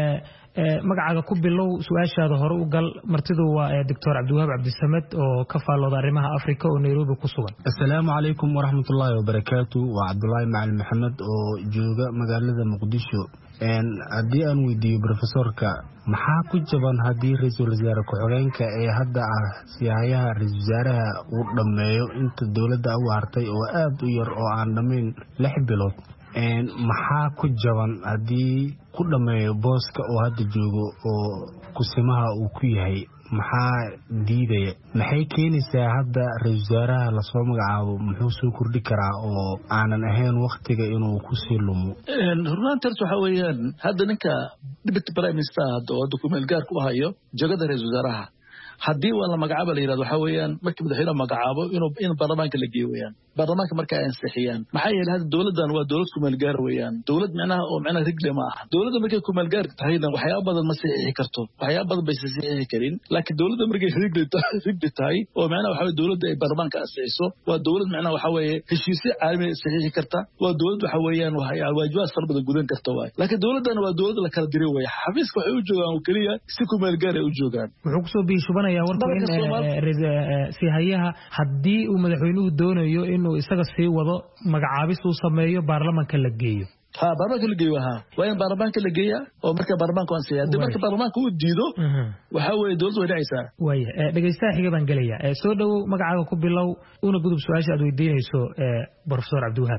magacaaga ku bilow su'aashaada hore u gal martidu waa Doctor Cabdiwahaab Cabdisamed oo ka faalooda arrimaha Afrika oo Nairobi ku sugan. Assalaamu calaykum waraxmatullaahi wabarakaatuh waa Cabdullaahi Macalin Maxamed oo jooga magaalada Muqdisho haddii aan weydiiyo profesorka maxaa ku jaban haddii ra-iisul wasaare ku-xigeenka ee hadda ah siyaayaha ra-iisul wasaaraha uu dhammeeyo inta dowladda u hartay oo aad u yar oo aan dhammayn lix bilood maxaa ku jaban haddii ku dhammeeyo booska oo hadda joogo oo kusimaha uu ku yahay maxaa diidaya maxay keenaysaa hadda ra-iisul wasaaraha lasoo magacaabo muxuu soo kordhi karaa oo aanan ahayn waktiga inuu kusii lumo runtaas waxa weeyaan hadda ninka deputy prime minister oo dukumeel gaar ku hayo jagada ra-iisul wasaaraha haddii waa la magacaabo la yidhahdo waxa weeyaan markii madaxweynaha magacaabo inuu in baarlamaanka la geeyo weeyaan baarlamaanka marka ay ansixiyaan maxaa yeelay hadda dowladdan waa dowlad kumeel gaar weeyaan dowlad macnaha oo macnaha rigle ma aha dowladda markay kumeel gaar tahayna waxyaabo badan ma saxiixi karto waxyaabo badan bay saxiixi karin laakiin dowladda markay rigle rigle tahay oo macnaha waxa weeye dowladda ay baarlamaanka ansixiso waa dowlad macnaha waxa weeye heshiisyo caalami ah saxiixi karta waa dowlad waxa weeyaan waajibaad fara badan gudan karta waay laakiin dowladdan waa dowlad la kala diray weeye xafiiska waxay u joogaan oo keliya si kumeel gaar ay u joogaan wuxuu kusoo biishubanaya warka in sihayaha haddii uu madaxweynuhu doonayo inuu isaga sii wado magacaabis uu sameeyo baarlamaanka la geeyo ha baarlamaanka la geeyo ha waa in baarlamaanka la geeya oo marka baarlamaanka aan siyaa marka baarlamaanka uu diido waxa weeye dowladdu way dhacaysaa waaya dhageystaha xiga baan gelaya soo dhawow magacaaga ku bilow una gudub su-aasha aad weydiinayso professor Cabdiwahaab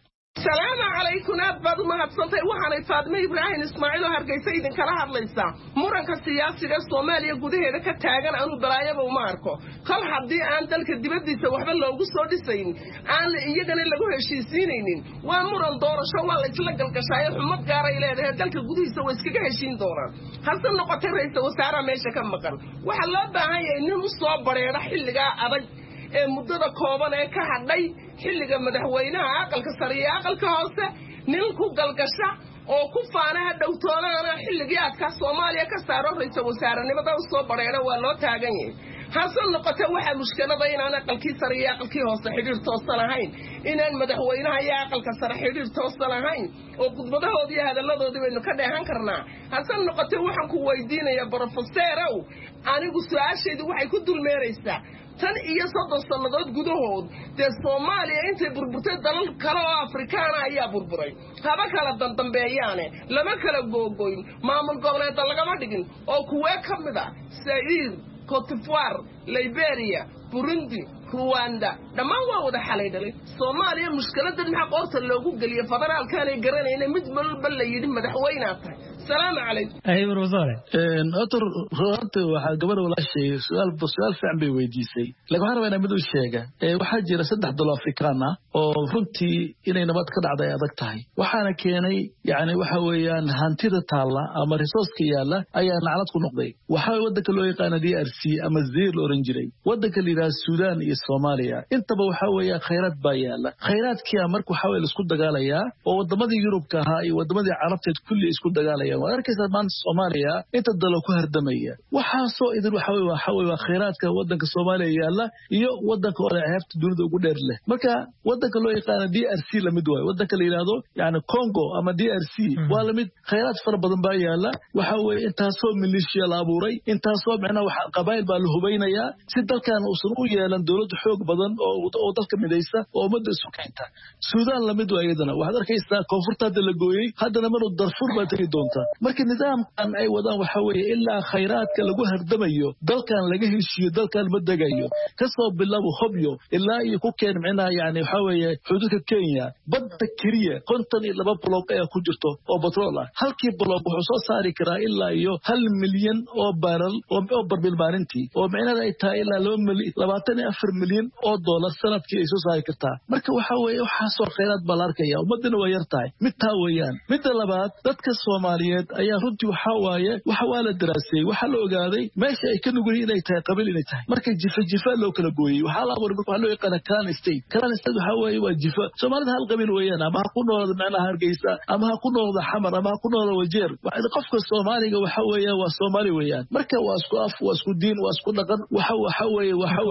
السلام عليكم أبد ما هتصلتي وحنا فاطمة إبراهيم إسماعيل وهرجيسي إذن كلا هرليسا مرن كسياسي الصومالية جوده هذا كتاجن أنو برايا بوماركو خل حدي أن تلك الدبد دي سوى حبل لو قصة دي سين أن يجنا اللي جوه شيء سينين ومرن دور شوال يتلقى الكشاير حمد جاري له هذا تلك جوده سوى سكجة شين دورا هل النقطة رئيس وسارة ماشى كم مكان وحلا بهاي إنه مصاب بريء رح اللي جا أبد muddada kooban ee ka hadhay xilliga madaxweynaha aqalka sare iyo aqalka hoose nin ku galgasha oo ku faanaha dhowtoonana xilligii aadka Soomaaliya ka saaro ra'iisul wasaarenimada u soo bareera waa loo taagan yahay hasan noqotay waxa mushkilada in aan aqalkii sare iyo aqalkii hoose xiriir toosan lahayn inaan madaxweynaha iyo aqalka sare xiriir toosan lahayn oo khudbadahoodii iyo hadaladoodii baynu ka dheehan karnaa hasan noqotay waxaan ku weydiinayaa professorow anigu su'aashaydu waxay ku dulmeeraysaa tan iyo soddon sannadood gudahood dee Soomaaliya intay burburtay dalal kale oo Afrikaan ah ayaa burburay haba kala dandambeeyaane lama kala googoyn maamul goboleed lagama dhigin oo kuwa kamid ah Zaire, Cote d'Ivoire, Liberia, Burundi, Rwanda dhammaan waa wada xalay dhalay Soomaaliya mushkiladan maxaa qoorta loogu galiyo federaalkan ay garanayna mid walba la yidhi madaxweynaha tahay السلام عليكم أيوة وزارة أطر رأت واحد قبل ولا شيء سؤال بسؤال فعم بيوديسي لكن أنا وأنا بدو الشيء واحد جرى سدح دولار أفريقيا وفرنتي إلى نبات كذا عضايا ضكتاي وحنا كيني يعني وحويان هانتي تطلع أما ريسوس كيالا أيان علتكم نقضي وحاول ودك اللي يقانا دي أرسي أما الزير الأورنجري ودك اللي راس السودان الصومالية أنت بوحويا خيرات بايالا خيرات كيا مركو حاول اسكت دجاليا وودمدي يوروب كهاي ودمدي عرفت كل اسكت دجاليا وأركز مان الصومالية أنت تدلوا كهر دمية وحاسو إذا وحوي وحوي وخيرات كودك الصومالية يلا يو ودك ولا عرفت دون ذو قدر له مكا ودك اللي يقال دي أرسي لمدوي ودك اللي ينادو يعني كونغو أما دي أرسي ولا مد خيرات فرب ضمباي يلا وحوي أنت صوب من ليشيا لابوري أنت صوب معنا قبائل بالله بينا يا سدل كان وصلوا يلا دولة حقوق بدن أو ضلك مديسة أو مد سكانتا السودان لمدوي أيضا وهذا كيستا كونفورت هذا اللي جوي هذا نمر الدرفور ما تري دونتا marka nidaamkan ay wadaan waxa weeye ilaa khayraadka lagu hardamayo dalkan laga heshiyo dalkan ma dagayo ka soo bilaabo hobyo ilaa iyo ku keen macnaha yani waxa weeye xuduudka Kenya badda kiriya konton iyo laba block ay ku jirto oo petrol ah halkii block wuxuu soo saari karaa ilaa iyo hal milyan oo barrel oo barbil maalintii oo macnaheedu ay tahay ilaa labaatan iyo afar milyan oo dollar sanadkii ay soo saari kartaa marka waxa weeye waxa soo khayraad bal arkaya umadana way yartahay mid taa weeyaan mid labaad dadka Soomaaliyeed ayaa runtii waxa waaye waxa waa la daraasay waxa la ogaaday meesha ay ka nugul inay tahay qabiil inay tahay marka jifa jifa loo kala gooyay waxa la abuuray waxa loo yaqaan clan state clan state waxa waaye waa jifa Soomaalida hal qabiil weeyaan ama ku noolada macnaha Hargeysa ama ku noolada Xamar ama ku noolada Wajeer waxa qofka Soomaaliga waxa weeye waa Soomaali weeyaan marka waa isku af waa isku diin waa isku dhaqan waxa waxa weeye waxa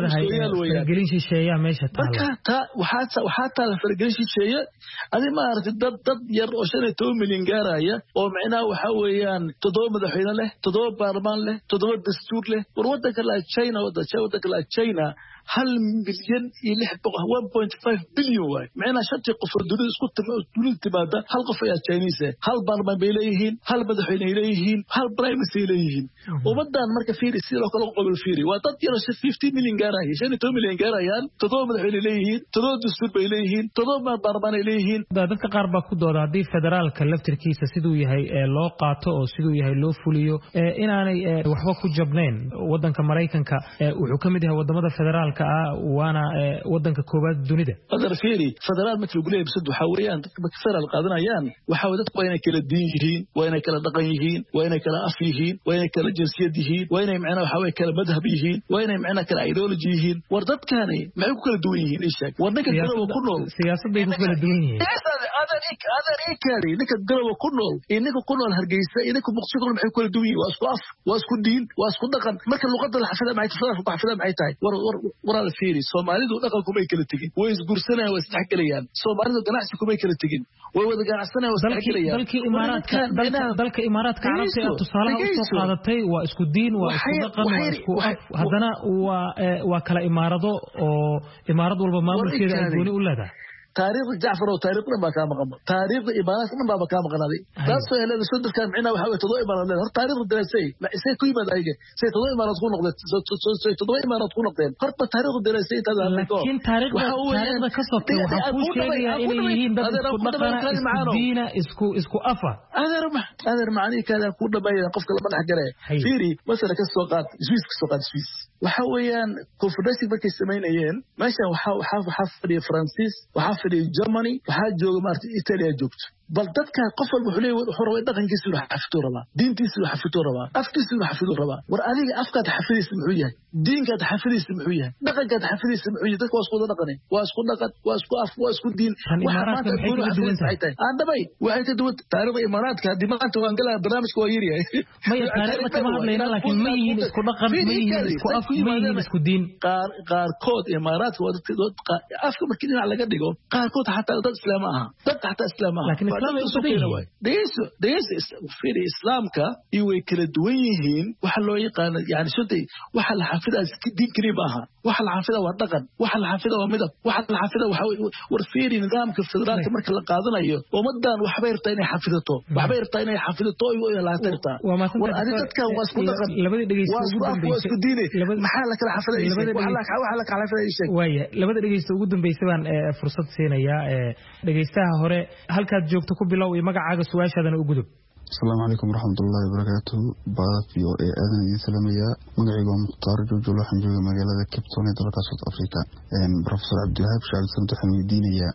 weeye gelin shisheeya meesha taala marka waxa waxa taala fargelin shisheeya adi ma aragtid dad dad yar oo shan iyo toban milyan gaaraya oo macnaha waxa weeyaan toddoba madaxweyne leh toddoba baarlamaan leh toddoba dastuur leh war wadanka la China wadanka wadanka la China hal milyan iyo lix boqol one point five billion waay macnaa shantii qof oo dunida isku dunida timaada hal qof ayaa Chinese hal baarlamaan bay leeyihiin hal madaxweyne ay leeyihiin hal prime minister ay leeyihiin ummadan marka fiiri sidoo kale qobol fiiri waa dad yar oo fifty million gaaraya shan iyo toban milyan gaarayaan todoba madaxweyne leeyihiin todoba dastuur bay leeyihiin todoba baarlamaan ay leeyihiin dadka qaar baa ku dooda haddii federaalka laftirkiisa siduu yahay ee loo qaato oo siduu yahay loo fuliyo inaanay waxba ku jabnayn wadanka Mareykanka wuxuu ka mid yahay wadamada federaalka ah waana wadanka koobaad dunida qadar fiiri federaal markii lagu leeyahay bsid waxa weeyaan dadka markay federaal qaadanayaan waxa way dadku inay kala diin yihiin waa inay kala dhaqan yihiin waa inay kala af yihiin waa inay kala jinsiyad yihiin waa inay macnaha waxa way kala madhab yihiin waa inay macnaha kala ideology yihiin war dadkani maxay ku kala duwan yihiin ishaag war ninka garawa ku nool siyaasadda ku kala duwan yihiin هذا إيكاري نك الجلوة كله إنك كله الهرجيسة إنك مقصود كله محي كل دوي واسكو أف واسكو دين واسكو دقن مركز اللغة الحفلة معي تصرف وحفلة معي تاي ور ور ورا الفيري سومالي دو دقن كومي كل تجين ويز جرسنا ويستحق ليان سومالي دو جناح كومي كل تجين ويز جناح سنة ويستحق ليان دلك إمارات دلك إمارات كعربتي تصالح وسوق هذا تاي واسكو دين واسكو دقن واسكو أف هذانا و وكلا إمارات أو إمارات والبمام كذا يقولي ولا ده تاريخ جعفر وتاريخنا ما كان مقام تاريخ الإمارات ما ما كان مقام هذه بس هلا السود كان معنا وحاول تضوي إمارات لنا تاريخ الدراسي ما يصير كل ما دايجة سي تضوي إمارات تكون نقطة سي تضوي إمارات تكون نقطة فرق التاريخ الدراسي هذا لكن تاريخ تاريخ كسرت وحكوش كذا إلى يهين ده دين إسكو إسكو أفا هذا رمح هذا رمعني كذا كل بين قف كل من حجره فيري مثلا كسوقات سويس كسوقات سويس وحويان كونفدراسي بك السمين أيام ماشي وحاو حاف حفري فرانسيس وحفري جرماني وحاج جوج مارت إيطاليا جوجت بل دتك قفل بحلي وحروي دقن جسر حفتو ربا دين تيسر حفتو ربا أفتيسر حفتو ربا ورأني أفكار حفري سمعوية دين كانت حفري سمعوية دقن كانت حفري سمعوية دك واسكو دقني واسكو دقن واسكو أف واسكو دين وحمات تقول حفري ساعتين أنا باي وعيت دوت تعرف إمارات كهدي ما أنت وانقلها برنامج كويري ما يتعرف ما كمان لينا لكن ما يهين اسكو دقن ما يهين اسكو أف ما يهين اسكو دين قار قار كود إمارات ودت دوت أفكار مركزين على قد يقول قار كود حتى ضد إسلامها ضد حتى إسلامها لكن إسلام يقصدين ديس ديس في الإسلام كا يوي كلا دوينهين وحلو يقان يعني شدي وحل حافظة دين كريمها وحل حافظة ودقن وحل حافظة ومدب وحل حافظة ورفيري نظام كفدرات مركز القاضي أيه ومدان وحبير تاني حافظته وحبير تاني حافظته ولا ترتا وأنت كا واسكو دقن واسكو واسكو ديني محلك الحافظة وحلك وحلك على حافظة إيش ويا لما دقيست وجودهم بيسبان فرصة سينا يا دقيستها هوري هل كانت جوكتكم bilow iyo magacaaga su'aashadana u gudub السلام عليكم ورحمة الله وبركاته بعد في أذن الإسلامية مقعي مختار جوجل حنجوي مجال كيبتوني دولة ساوث أفريقيا بروفيسور عبد الوهاب شعب سمت حميدينية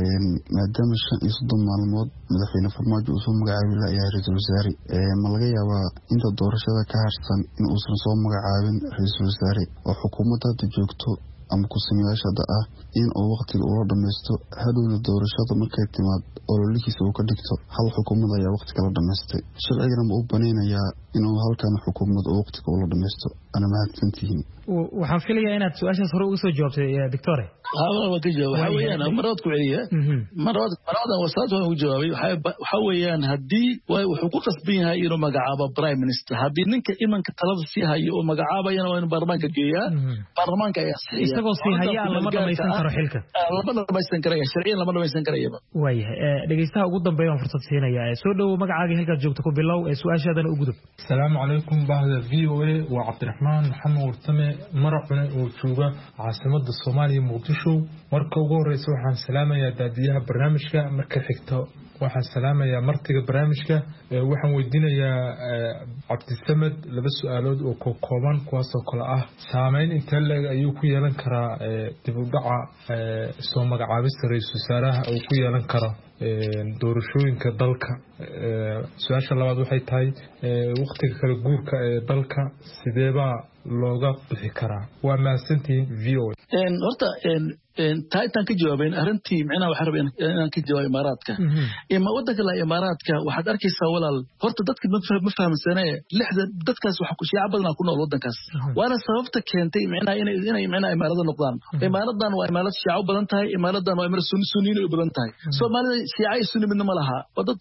ما دام الشأن يصدم معلومات مدحين فرماج وصول مقعي لا يا رئيس الوزراء ملغية وإنت الدور شذا كهرسان إن أسر صوم مقعاوين رئيس الوزراء وحكومة تجوكتو ama ku sameeyashada ah in oo waqtiga uu dhameesto hadowna doorashada markay timaad ololihiisa uu ka dhigto hal xukuumad ayaa waqti kala dhameystay sharcigana ma u baneenayaa inuu halkan xukuumad oo waqtiga uu dhameesto ana mahadsantihiin waxaan filayaa inaad su'aashaas hore uga soo jawaabtay doctor ها وتجا وحويان مرات كعية مرات مرات وصلت وأنا جوابي وحويان هدي وحقوق سبيها يرو مجعبة برايم مينستر هدي نك إيمان كتلف فيها يو مجعبة ينا وين برمان كجيا برمان كيا يستقص فيها يا الله مرة ما يستنكر حلك الله مرة ما يستنكر يا شرعيا الله مرة ما يستنكر يا ويه دقيستها وجودا بيوم فرصة هنا يا سودو مجعبة هلك جوكتكم بالله سؤال هذا وجوده السلام عليكم بعد في او اي وعبد الرحمن محمد ورتمي مرة وشوبة عاصمة الصومالية مقدشو marka ugu horeysa waxaan salaamayaa daadiyaha barnaamijka marka xigto waxaan salaamayaa martiga barnaamijka waxaan weydiinayaa Cabdisamed laba su'aalood oo ka kooban kuwaas oo kala ah saameyn intee leeg ayuu ku yeelan karaa dib u dhaca soo magacaabista ra'iisul wasaaraha oo ku yeelan karo doorashooyinka dalka su'aasha labaad waxay tahay waqtiga kala guurka ee dalka sideeba looga bixi karaa waa mahadsantiin v o a een horta een تايتان كجوابين أرنتي معنا وحربين أنا كجواب إماراتك إما ودك لا إماراتك واحد أركي سوالل هرت دتك مفهم مفهم السنة لحظة دتك وحكوا شيء عبدنا كنا ودكاس وأنا صرفتك كنتي معنا إنا إنا معنا إمارات النقطان إمارات وإمارات الشعب بدنتها إمارات وإمارات السنين السنين بدنتها سو ما الشيعي السني من ملها ودت ودت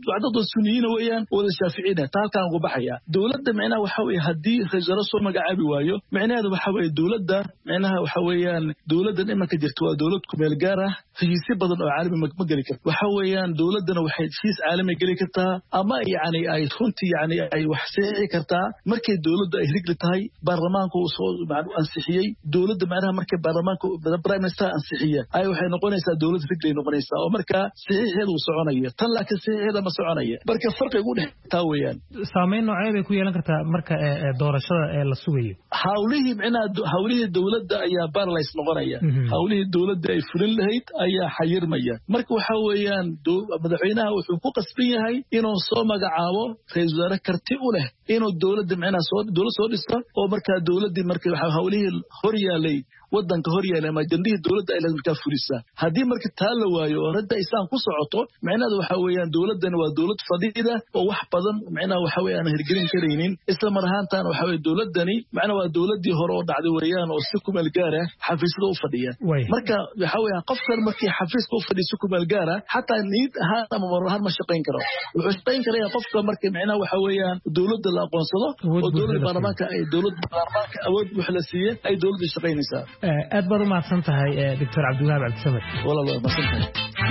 dad sunniyiin weeyaan wada shaaficiina taalkan ugu baxaya dawladda macnaha waxa weeye hadii ra'iisul soo magacaabi waayo macnaheedu waxa weeye dawladda macnaha waxa weeyaan dawladda imanka jirto waa dawlad ku meel gaar ah heshiis badan oo caalami ma gali karto waxa weeyaan dawladana waxay heshiis caalami gali kartaa ama yaani ay runtii yaani ay wax saxiixi kartaa markay dawladda ay rigli tahay baarlamaanku soo ansixiyay dawladda macnaha markay baarlamaanku prime minister ansixiya ay waxay noqonaysaa dawlad rigli noqonaysaa oo marka saxiixeedu soconayo tan laakiin saxiixeeda ma soconayo marka farqiga u dhextaa weeyaan saameyn noocee bay ku yeelan kartaa marka doorashada ee la sugayo hawlihii macnaha hawlihii dawladda ayaa paralyze noqonaya hawlihii dawladda ay fulin lahayd ayaa xayirmaya marka waxa weeyaan madaxweynaha wuxuu ku qasban yahay inuu soo magacaabo ra'iisul wasaare karti u leh inuu dawladda macnaha soo dawlad soo dhisto oo marka dawladda markii waxa hawlihii hor yaalay wadanka hor yaalay ama jandihii dawladda ay markaa fulisa hadii markii taa la waayo oo radda isaan ku socoto macnaheedu waxa weeyaan dawladdan waa dawlad fadhiida oo wax badan macnaha waxa weeyaan hirgelin kareynin isla mar ahaantan waxa weey dawladdani macnaha waa dawladdii hore oo dhacday weeyaan oo si ku meel gaar ah xafiisyada u fadhiya marka waxa weeyaan qofkan markii xafiiska u fadhiyo ku meel gaar ah hatta niid ahaan ama mar ahaan ma shaqeyn karo wuxuu shaqeyn karaa qofka markii macnaha waxa weeyaan dawladda la aqoonsado oo dawladda baarlamaanka ay dawladda baarlamaanka awood wax la siiyay ay dawladda shaqeynaysaa aad baad u mahadsan tahay doctor Cabdiwahaab Cabdisamed walaal waa mahadsan tahay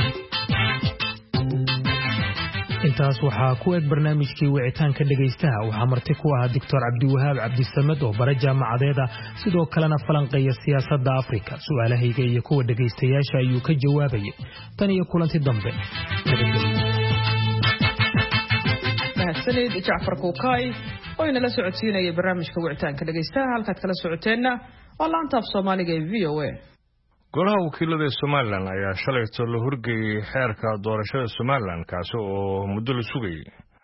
intaas waxaa ku eg barnaamijkii wicitaanka dhagaystaha waxaa marti ku ahaa doctor Cabdiwahaab Cabdisamed oo bara jaamacadeeda sidoo kalena falanqeeya siyaasadda Afrika su'aalahayga iyo kuwa dhagaystayaasha ayuu ka jawaabayay tan iyo kulanti dambe mahadsanid Jaafar Kuukay oo inala socodsiinaya barnaamijka wicitaanka dhagaystaha halkaad kala socoteenna waa laanta af Soomaaliga ee V O A golaha wakiilada Soomaaliland ayaa shalayto la hurgeeyay xeerka doorashada Soomaaliland kaas oo muddo la sugayay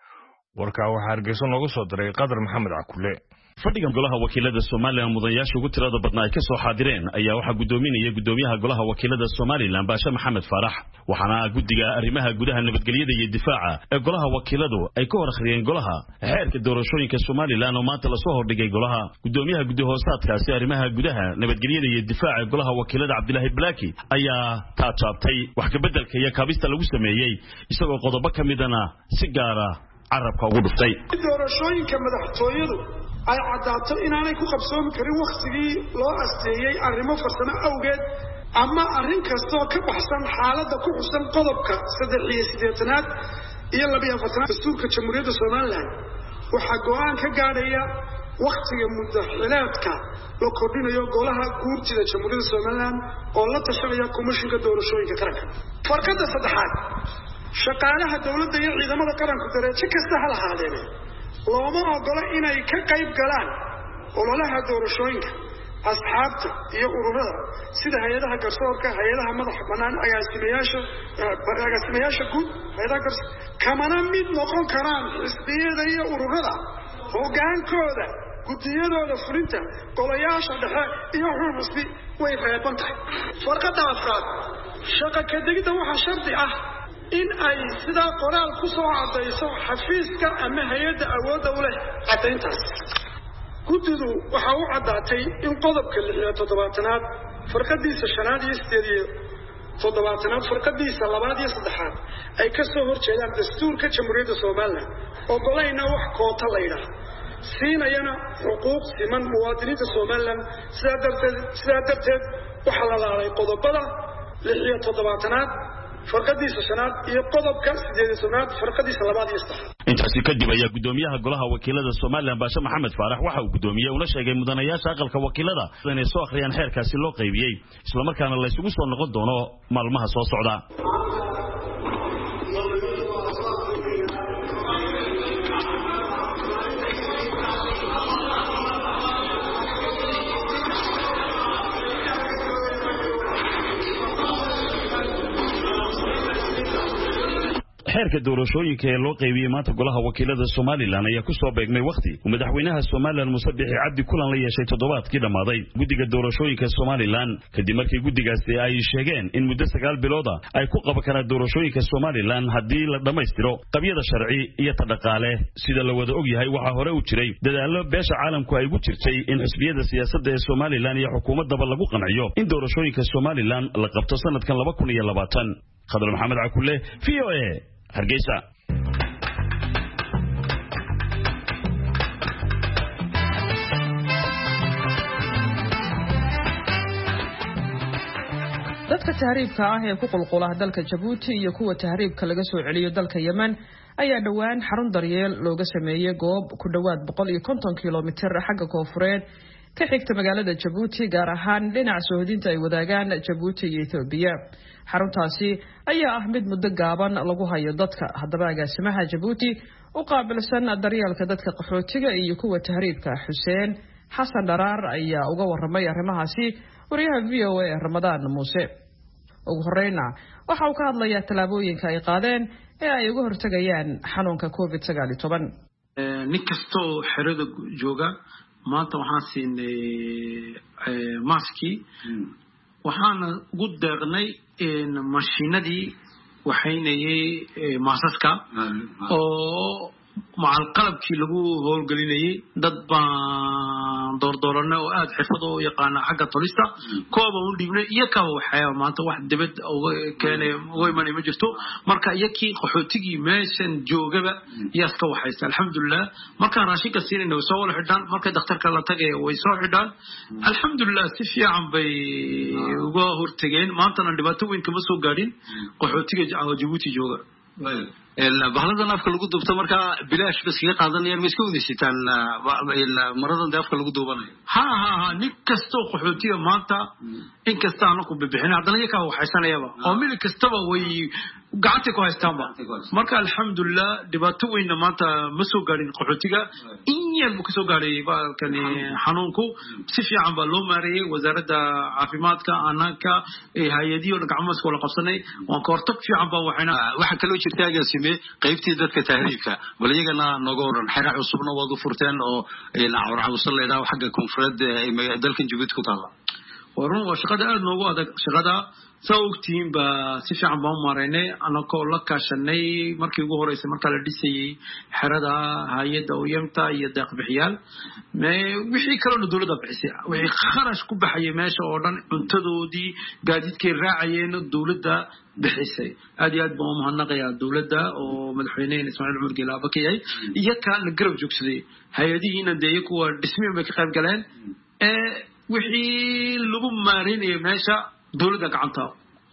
warka waxa Hargeysa noogu soo diray Qadar Maxamed Cakule fadhiga golaha wakiilada Soomaaliland mudanayaasha ugu tirada badnaa ay ka soo xaadireen ayaa waxa gudoominaya gudoomiyaha golaha wakiilada Soomaaliland Baasha Maxamed Faarax waxaana guddiga arrimaha gudaha nabadgelyada iyo difaaca ee golaha wakiiladu ay ka warqriyeen golaha xeerka doorashooyinka Soomaaliland oo maanta la soo hordhigay golaha gudoomiyaha guddi hoosaadkaasi arrimaha gudaha nabadgelyada iyo difaaca ee golaha wakiilada Cabdilaahi Blaaki ayaa taataabtay wax ka bedelka iyo kaabista lagu sameeyay isagoo qodobo kamidana si gaar ah carabka ugu dhuftay doorashooyinka madaxtooyadu ay cadaato inaanay ku qabsoomi karin waqtigii loo asteeyay arrimo farsamo awgeed ama arrin kastoo ka baxsan xaaladda ku xusan qodobka saddex iyo siddeetanaad iyo laba iyo afartanaad dastuurka jamhuuriyadda Soomaaliland waxaa go'aan ka gaadhaya waqtiga muddaxileedka la kordhinayo golaha guurtida jamhuuriyadda Soomaaliland oo la tashanaya komishinka doorashooyinka qaranka farqada saddexaad shaqaalaha dawladda iyo ciidamada qaranku darajo kasta ha lahaadeen looma ogola inay ka qayb galaan ololaha doorashooyinka asxaabta iyo ururada sida hay'adaha garsoorka hay'adaha madaxa banaan agaasimayaasha agaasimayaasha guud hay'adaha garsoor kamana mid noqon karaan xisbiyada iyo ururada hogaankooda gudiyadooda fulinta golayaasha dhexe iyo xubin way reeban tahay farqada afraad shaqa ka degida waxa shardi ah in ay sida qoraal ku soo cadayso xafiiska ama hay'adda awoodda u leh cadayntaas guddidu waxa uu cadaatay in qodobka lix iyo toddobaatanaad farqadiisa shanaad iyo sideed iyo toddobaatanaad farqadiisa labaad iyo saddexaad ay ka soo horjeedaan dastuurka jamhuuriyadda Soomaaliland ogolayna wax koota la yiraahdo siinayana xuquuq siman muwaadiniinta Soomaaliland sida darteed sida darteed waxa la laalay qodobada lix iyo toddobaatanaad farqadiisa shanaad iyo qodobka sideed iyo toddobaad farqadiisa labaad iyo saddexaad intaasi kadib ayaa gudoomiyaha golaha wakiilada Soomaaliland Baasha Maxamed Faarax waxa uu gudoomiyay una sheegay mudanayaasha aqalka wakiilada inay soo akhriyaan xeerkaasi loo qaybiyay isla markaana la isugu soo noqon doono maalmaha soo socda xeerka doorashooyinka ee loo qaybiyay maanta golaha wakiilada Soomaaliland ayaa ku soo beegmay waqti uu madaxweynaha Soomaaliland Muuse Biixi Cabdi kulan la yeeshay toddobaadkii dhamaaday guddiga doorashooyinka Soomaaliland kadib markii guddigaasi ay sheegeen in muddo sagaal bilood ah ay ku qaban karaan doorashooyinka Soomaaliland haddii la dhamaystiro qabyada sharci iyo dhaqaale sida la wada og yahay waxa hore u jiray dadaallo beesha caalamku ay ugu jirtay in xisbiyada siyaasadda ee Soomaaliland iyo xukuumadda lagu qanciyo in doorashooyinka Soomaaliland la qabto sanadkan laba kun iyo labaatan Qadar Maxamed Cakule V O A Hargeysa dadka tahriibka ah ee ku qulqula dalka Djibouti iyo kuwa tahriibka laga soo celiyo dalka Yemen ayaa dhawaan xarun daryeel looga sameeyay goob ku dhawaad boqol iyo konton kiiloomitir xagga koonfureed ka xigta magaalada Djibouti gaar ahaan dhinaca Sohdinta ay wadaagaan Djibouti iyo Ethiopia. xaruntaasi ayaa ah mid muddo gaaban lagu hayo dadka. haddaba agaasimaha Djibouti u qaabilsan daryeelka dadka qaxootiga iyo kuwa tahriibka Xuseen Xasan Dharaar ayaa uga warramay arrimahaasi wariyaha V O A Ramadaan Muuse. ugu horeyna waxa uu ka hadlayaa talaabooyinka ay qaadeen ee ay uga hortagayaan xanuunka covid sagaal iyo toban. nin kastoo xerada jooga maanta waxaan siinay maski waxaan ugu deeqnay mashiinadii waxaynayay maasaska oo macal qalabkii lagu howlgelinayay dad baan doordooranay oo aad xirfad u yaqaana xagga tolista kooba u dhiibnay iyo ka waxay maanta wax dibad uga keenay uga imanay ma jirto marka iyakii qaxootigii meeshan joogaba yaaska waxaysa alxamdulillah marka raashinka siinayna soo wala xidhan marka dhakhtarka la tagay way soo xidhan alxamdulillah si fiican bay uga hortageen maanta dhibaato weyn kama soo gaadhin qaxootiga Djibouti jooga. bahaladan afka lagu duubto marka bilaash bas kaga qaadanayaan ma iska wadaysitaan maradan afka lagu duubanayo ha ha ha nin kasto qaxootiga maanta in kasta aan ku bixin hadana iyaga waxaysanayaba oo meel kastaba way gacanta ku haystaan marka alxamdulillah dhibaato weyn maanta ma soo gaarin qaxootiga in yar buu ka soo gaaray baalkan xanuunku si fiican baa loo maareeyay wasaaradda caafimaadka anaka ee hay'adiyo gacmaha wala qabsanay waan ka hortag fiican baa waxayna waxa kale oo jirta agaasime qaybtii dadka tahriibka wal iyagana nooga waran xira cusubna waad u furteen oo ilaa cawsal leedahay xagga koonfureed ee dalkan Djibouti ku taala warun waa shaqada aad noogu adag shaqada sawirtiin ba si fiican baan maareynay anako la kaashanay markii ugu horeysay marka la dhisayay xerada hay'adda uyamta iyo deeq bixiyaal ma wixii kale oo dawladda bixisay wixii kharash ku baxay meesha oo dhan cuntadoodii gaadiidkay raacayeen dawladda bixisay aad iyo aad baan u mahadnaqayaa dawladda oo madaxweynaha Ismaaciil Umar Geelaaba ka yahay iyo ka la garab joogsaday hay'adihiina deeyo kuwa dhismaha bay ka qayb galeen ee wixii lagu maareynay meesha dawladda gacanta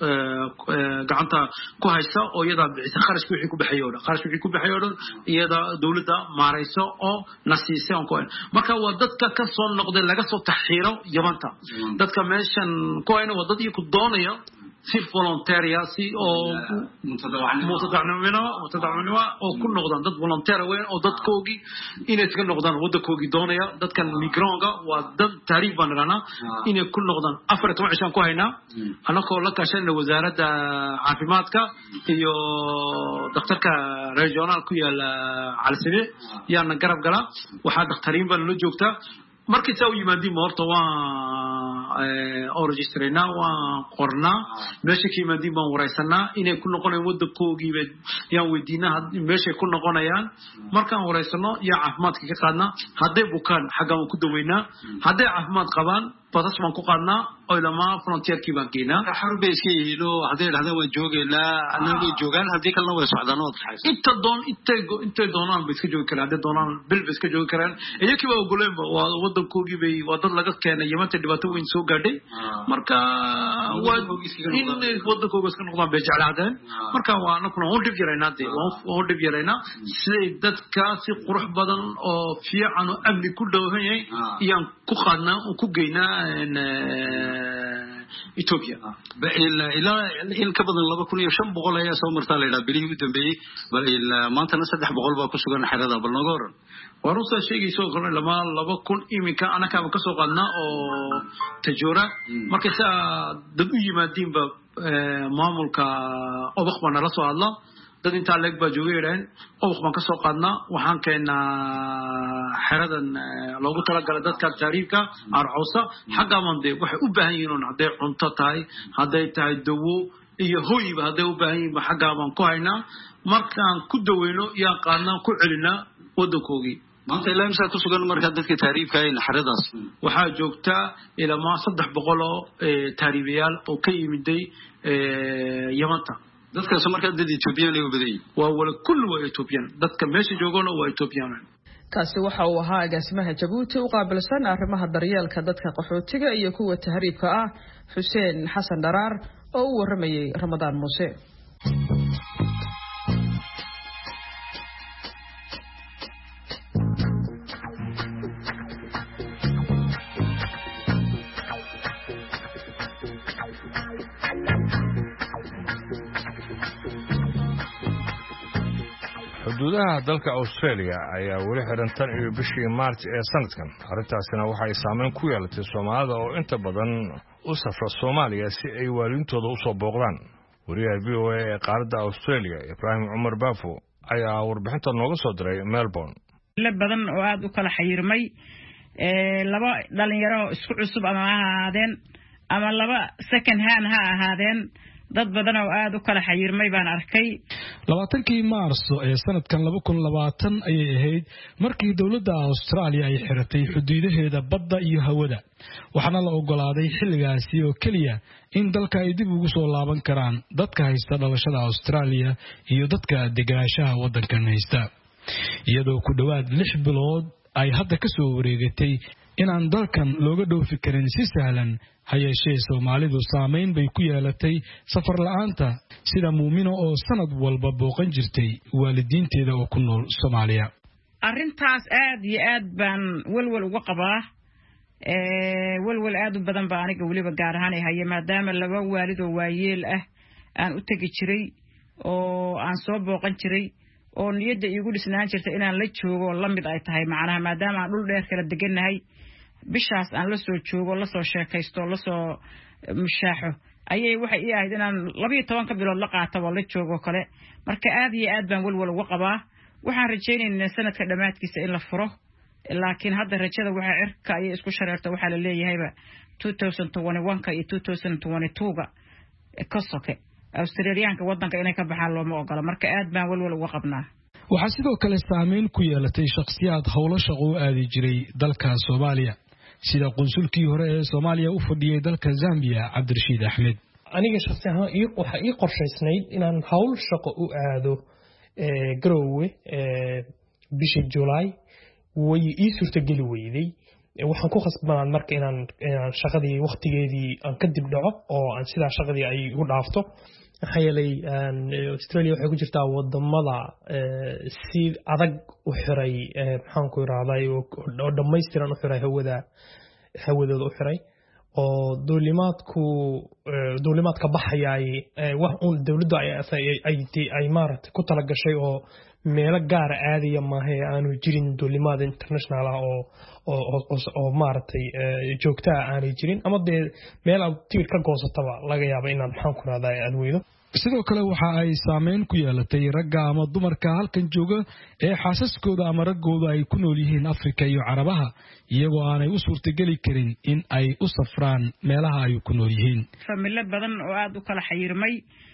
gacanta ku haysta oo iyada bixisa kharashka wixii ku baxay oo kharashka wixii ku baxay oo iyada dawladda maareyso oo nasiisay on ku marka waa dadka ka soo noqday laga soo taxiro yabanta dadka meeshan ku ayna wadadii ku doonaya si volunteeria si oo mutadacnimina mutadacnimina oo ku noqdaan dad volunteer weyn oo dadkoogi inay iska noqdaan wadakoogi doonaya dadkan migranga waa dad taariikh baan rana inay ku noqdaan afar iyo toban cishan ku hayna anako la kaashanay wasaaradda caafimaadka iyo dhakhtarka regional ku yaala Calsabe yaana garab gala waxa dhakhtarin baan la joogtaa markii soo yimaadii moorto waa oo registrena waa qorna meesha ka yimaadii baan wareysanaa inay ku noqonayaan wadakoogi yaan weydiinaa meesha ku noqonayaan markaan wareysano iyo caafimaadka ka qaadna haday bukaan xagaan ku daweynaa haday caafimaad qabaan badas baan ku qaadnaa oo ilama frontierkii baan geynaa xarun bay iska yihiin oo haday dhahdaan waan joogeynaa anagu joogaan hadii kalena way socdaan oo taxaysan inta doon inta inta doonaan bay iska joogi karaan haday doonaan bil bay iska joogi karaan iyagii waa ogoleen waa waddankoogii bay waa dad laga keenay Yemen dhibaato weyn soo gaadhay marka waa in waddankooga iska noqdaan bay jeclaadeen marka waa anaguna oo dib yareynaa oo dib yareynaa si dadka si qurux badan oo fiican oo amni ku dhawayay iyaan ku qaadnaa oo ku geynaa Ethiopia ila ila in ka badan laba kun iyo shan boqol ayaa soo martaa leeyahay bilihii u dambeeyay bal ila maanta saddex boqol baa ku sugan xerada bal nooga waran warusa sheegay soo qornay lama laba kun imika anaka ka soo qaadnaa oo tajura markii saa dad u yimaadeen ba maamulka obaq baan la soo hadla dad inta leeg ba joogeen obaq baan ka soo qaadnaa waxaan keenaa xeradan loogu tala galay dadka taariifka arcawsa xagga mande waxay u baahan yihiin haday cunto tahay haday tahay dawo iyo hooyba haday u baahan yihiin xagga baan ku haynaa markaan ku daweyno yaa qaadnaa ku celinaa waddankoogi maanta ilaa imsa ku sugan marka dadka taariifka ay xeradaas waxa joogta ilaa ma saddex boqol oo taariibayaal oo ka yimiday Yamanta dadkaas marka dad Ethiopian ay u badan yihiin waa wala kullu waa Ethiopian dadka meesha joogana waa Ethiopian kaasi waxa uu ahaa agaasimaha Djibouti u qaabilsan arrimaha daryeelka dadka qaxootiga iyo kuwa tahriibka ah Xuseen Xasan Dharaar oo u waramayay Ramadaan Muuse. xuduudaha dalka Australia ayaa weli xiran tan iyo bishii March ee sanadkan. Arrintaasina waxay saameyn ku yeelatay Soomaalida oo inta badan u safra Soomaaliya si ay waalintooda u soo booqdaan. Wariyaha V O A ee qaaradda Australia, Ibrahim Umar Bafo, ayaa warbixinta nooga soo diray Melbourne. la badan oo aad u kala xayirmay ee laba dhalinyaro isku cusub ama ha ahaadeen ama laba second hand ha ahaadeen dad badan oo aad u kala xayirmay baan arkay. labaatankii Maarso ee sanadkan laba kun iyo labaatan ayay ahayd markii dawladda Australia ay xiratay xuduudaheeda badda iyo hawada, waxaana la ogolaaday xilligaasi oo kaliya in dalka ay dib ugu soo laaban karaan dadka haysta dhalashada Australia iyo dadka deganaanshaha waddankan haysta. iyadoo ku dhawaad lix bilood ay hadda ka soo wareegatay inaan dalkan looga dhoofi karin si sahlan, hayeeshee Soomaalidu saameyn bay ku yeelatay safar la'aanta, sida Muumino oo sanad walba booqan jirtay waalidiinteeda oo ku nool Soomaaliya. arrintaas aad iyo aad baan walwal uga qabaa ee walwal aad u badan baa aniga waliba gaar ahaan ay hayeen maadaama laba waalid oo waayeel ah aan u tagi jiray oo aan soo booqan jiray oo niyadda iigu dhisnaan jirtay inaan la joogo la mid ay tahay macnaha maadaama aan dhul dheer kala deganahay bishaas aan la soo joogo la soo sheekaysto la soo mushaaxo ayay waxay ii ahayd inaan laba iyo toban ka bilood la qaato oo la joogo kale. marka aad iyo aad baan walwal uga qabaa. waxaan rajaynaynaa sanadka dhamaadkiisa in la furo, laakiin hadda rajada waxa cirka ay isku shareerto waxa la leeyahayba two thousand twenty-one ka iyo two thousand twenty-two ga ka soke Australiaanka waddanka inay ka baxaan looma ogola. marka aad baan walwal uga qabnaa. waxaa sidoo kale saameyn ku yeelatay shakhsiyaad howlo shaqo u aadi jiray dalka Soomaaliya, sida qunsulkii hore ee Soomaaliya u fadhiyay dalka Zambia Cabdirashiid Axmed. aniga shakhsi ahaan waxa ii qorshaysnayd inaan hawl shaqo u aado ee Garowe ee bishii July, way ii suurtageli weyday. waxaan ku khasbanaan marka inaan shaqadii waqtigeedii aan ka dib dhaco oo aan sidaa shaqadii ay u dhaafto. maxaa yeelay Australia waxay ku jirtaa wadamada si adag u xiray maxaan ku iraaday oo dhammaystiran u xiray hawada hawadooda u xiray oo duulimaadku duulimaadka baxayay wax uun dawladdu ay ay ay maaragtay ku tala gashay oo meelo gaar ah aadaya maaha aanu jirin duulimaad international ah oo oo oo maaragtay joogta aanay jirin ama de meel aad tigir ka goosataba laga yaabo inaad maxaan ku raadaya aad weydo. sidoo kale waxa ay saameyn ku yeelatay ragga ama dumarka halkan jooga ee xaasaskooda ama raggooda ay ku nool yihiin Afrika iyo Carabaha, iyagoo aanay u suurtageli karin in ay u safraan meelaha ay ku nool yihiin. familyo badan oo aad u kala xayirmay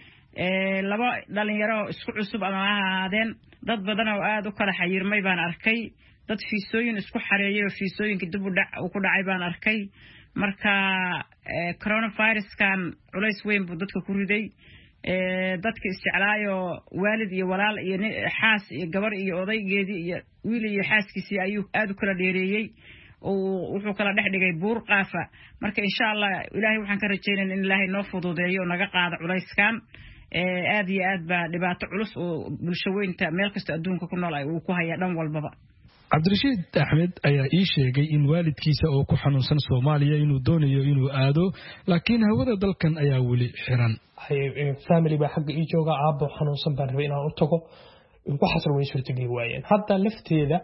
ee laba dhalinyaro isku cusub ama ha ahaadeen dad badan oo aad u kala xayirmay baan arkay. dad fiisooyin isku xareeyay oo fiisooyinka dib u dhac u ku dhacay baan arkay. marka coronavirus kan culays weyn buu dadka ku riday. ee dadka isticlaayo waalid iyo walaal iyo xaas iyo gabar iyo odaygeedii iyo wiil iyo xaaskiisii ayuu aad u kala dheereeyay oo wuxuu kala dhex dhigay buur qaafa. marka insha Allah ilaahay waxaan ka rajaynaynaa in ilaahay noo fududeeyo oo naga qaado culayskan. ee aad iyo aad baa dhibaato culus oo bulsho weynta meel kasta adduunka ku nool ay uu ku haya dhan walbaba. Cabdirashiid Axmed ayaa ii sheegay in waalidkiisa oo ku xanuunsan Soomaaliya inuu doonayo inuu aado, laakiin hawada dalkan ayaa weli xiran. family ba xagga ii jooga, aabbo xanuunsan baan rabay inaan u tago, waxaas way suurtageli waayeen. hadda lafteeda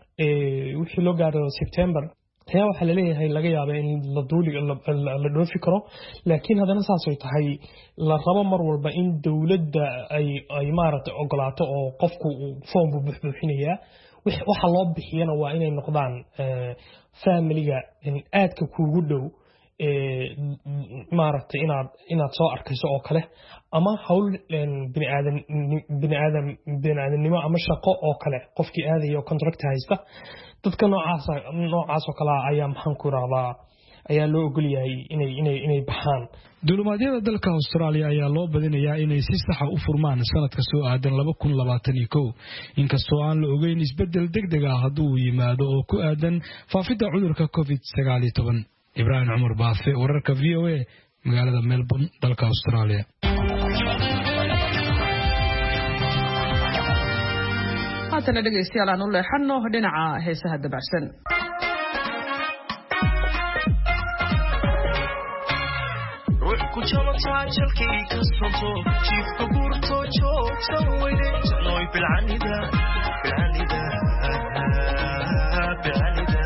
ee wixii loo gaaro September ayaa waxa la leeyahay laga yaabaa in la duuli la dhoofi karo, laakiin haddana saas ay tahay la rabo mar walba in dawladda ay ay maaragtay ogolaato oo qofku form buu buuxbuuxinayaa. waxa loo bixiyana waa inay noqdaan family-ga aadka kuugu dhow ee maaragtay inaad inaad soo arkayso oo kale, ama hawl bini aadan bini aadan bini aadanimo ama shaqo oo kale qofkii aadayo contract haysta. dadka noocaas noocaas oo kale ayaa maxaan ku raabaa ayaa loo ogol yahay inay inay inay baxaan. duulimaadyada dalka Australia ayaa loo badinayaa inay si sax ah u furmaan sanadka soo aadan laba kun iyo labaatan iyo kow, inkastoo aan la ogeyn isbedel degdeg ah hadduu yimaado oo ku aadan faafidda cudurka covid sagaal iyo toban. Ibrahim Umar Baafe, wararka V O A, magaalada Melbourne dalka Australia. haatana dhegeystayaal aan u leexano dhinaca heesaha dabacsan. ruux ku jamo taajalkii ka soto jiifka guurto joogsan weyde janoy bilcanida bilcanida bilcanida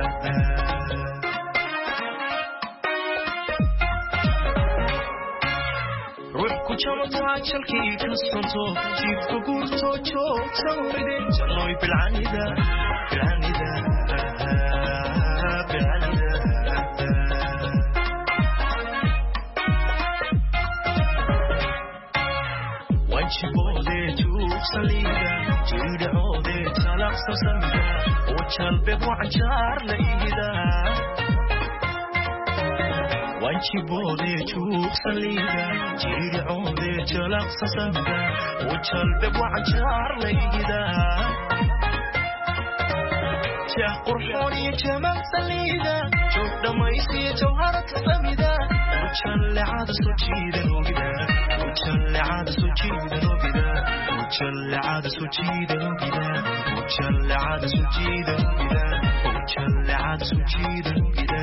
ruux ku jamo taajalkii ka soto jiifka guurto joogsan weyde janoy bilcanida bilcanida bilcanida wajibode juuqsaliida jiidhacoode talaqsa samida wajalbeb wacanjaar la iida wajibode juuqsaliida jiidhacoode talaqsa samida wajalbeb wacanjaar la iida jah qurxoon iyo jamal saliida joog dhamaysiyo jawharata samida وجلعاد سجيدا وبدا وجلعاد سجيدا وبدا وجلعاد سجيدا وبدا وجلعاد سجيدا وبدا وجلعاد سجيدا وبدا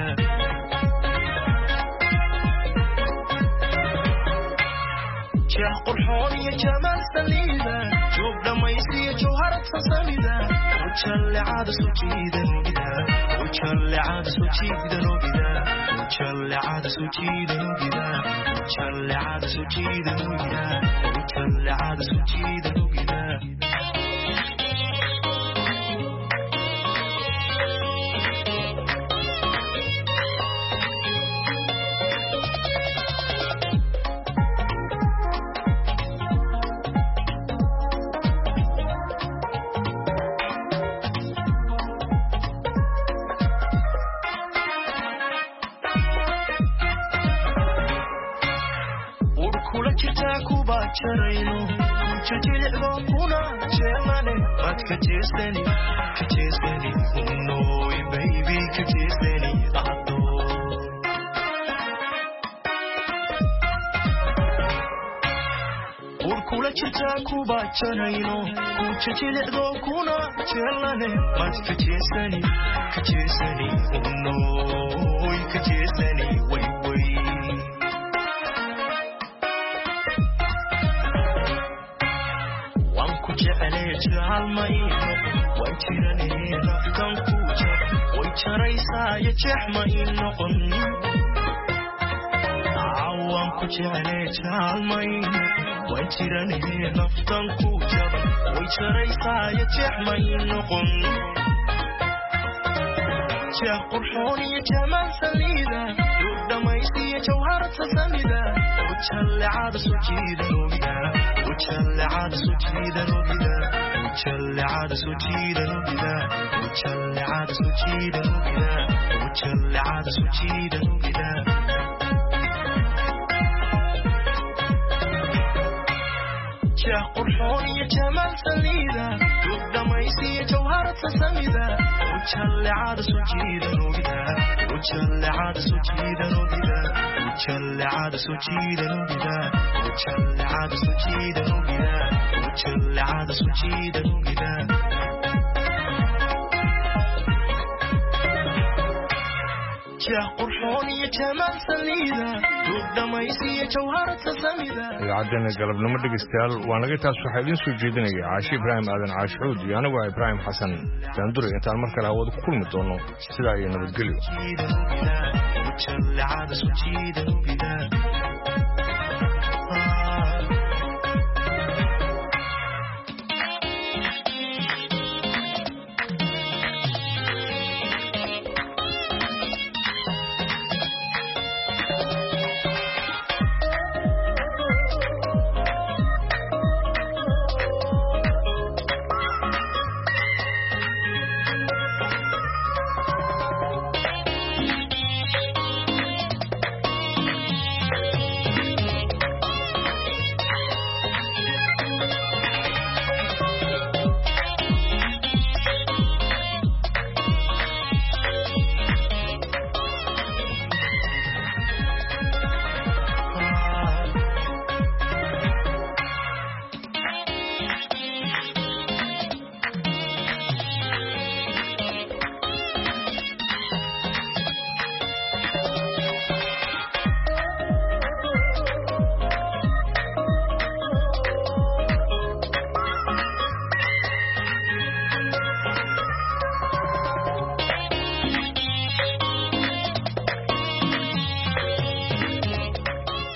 جاه قرحون يا جمال سليدا جوب لما يصير جوهرة سميدا وجلعاد سجيدا وبدا وجلعاد سجيدا وبدا وجلعاد سجيدا وبدا وجلعاد سجيدا وبدا وجلعاد سجيدا وبدا jarayno jajilcdo kuna jeelane bad ka jeestani ka jeestani unoy baby ka jeestani ado urkula jirta kuba jarayno jajilcdo kuna jeelane bad ka jeestani ka jeestani unoy ka jeestani way way jaalmayno way jirane naftan ku jar way jaraysaa ya jeexma ii noqon waan ku jeclee jaalmayno way jirane naftan ku jar way jaraysaa ya jeexma ii noqon jah qurxoon iyo jamal saliida duug dhamaysiyo jawharata samida وجلعاد سجيدا وبدا وجلعاد سجيدا وبدا وجلعاد سجيدا وبدا وجلعاد سجيدا وبدا وجلعاد سجيدا وبدا jah qurxoon iyo jamal saliida duug dhamaysiyo jawharata samida وجلعاد سجيدا وبدا وجلعاد سجيدا وبدا وجلعاد سجيدا وبدا وجلعاد سجيدا وبدا وجلعاد سجيدا وبدا jah qurxoon iyo jamal saliida duug dhamaysiyo jawharata samida idaacaddeena galabnimo dhegeystayaal waa naga taas waxaa idiin soo jeedinaya caashi ibraahim aadan caashuud iyo anigu ah ibraahim xasan daandure intaan mar kale hawada ku kulmi doono sidaa iyo nabadgelyo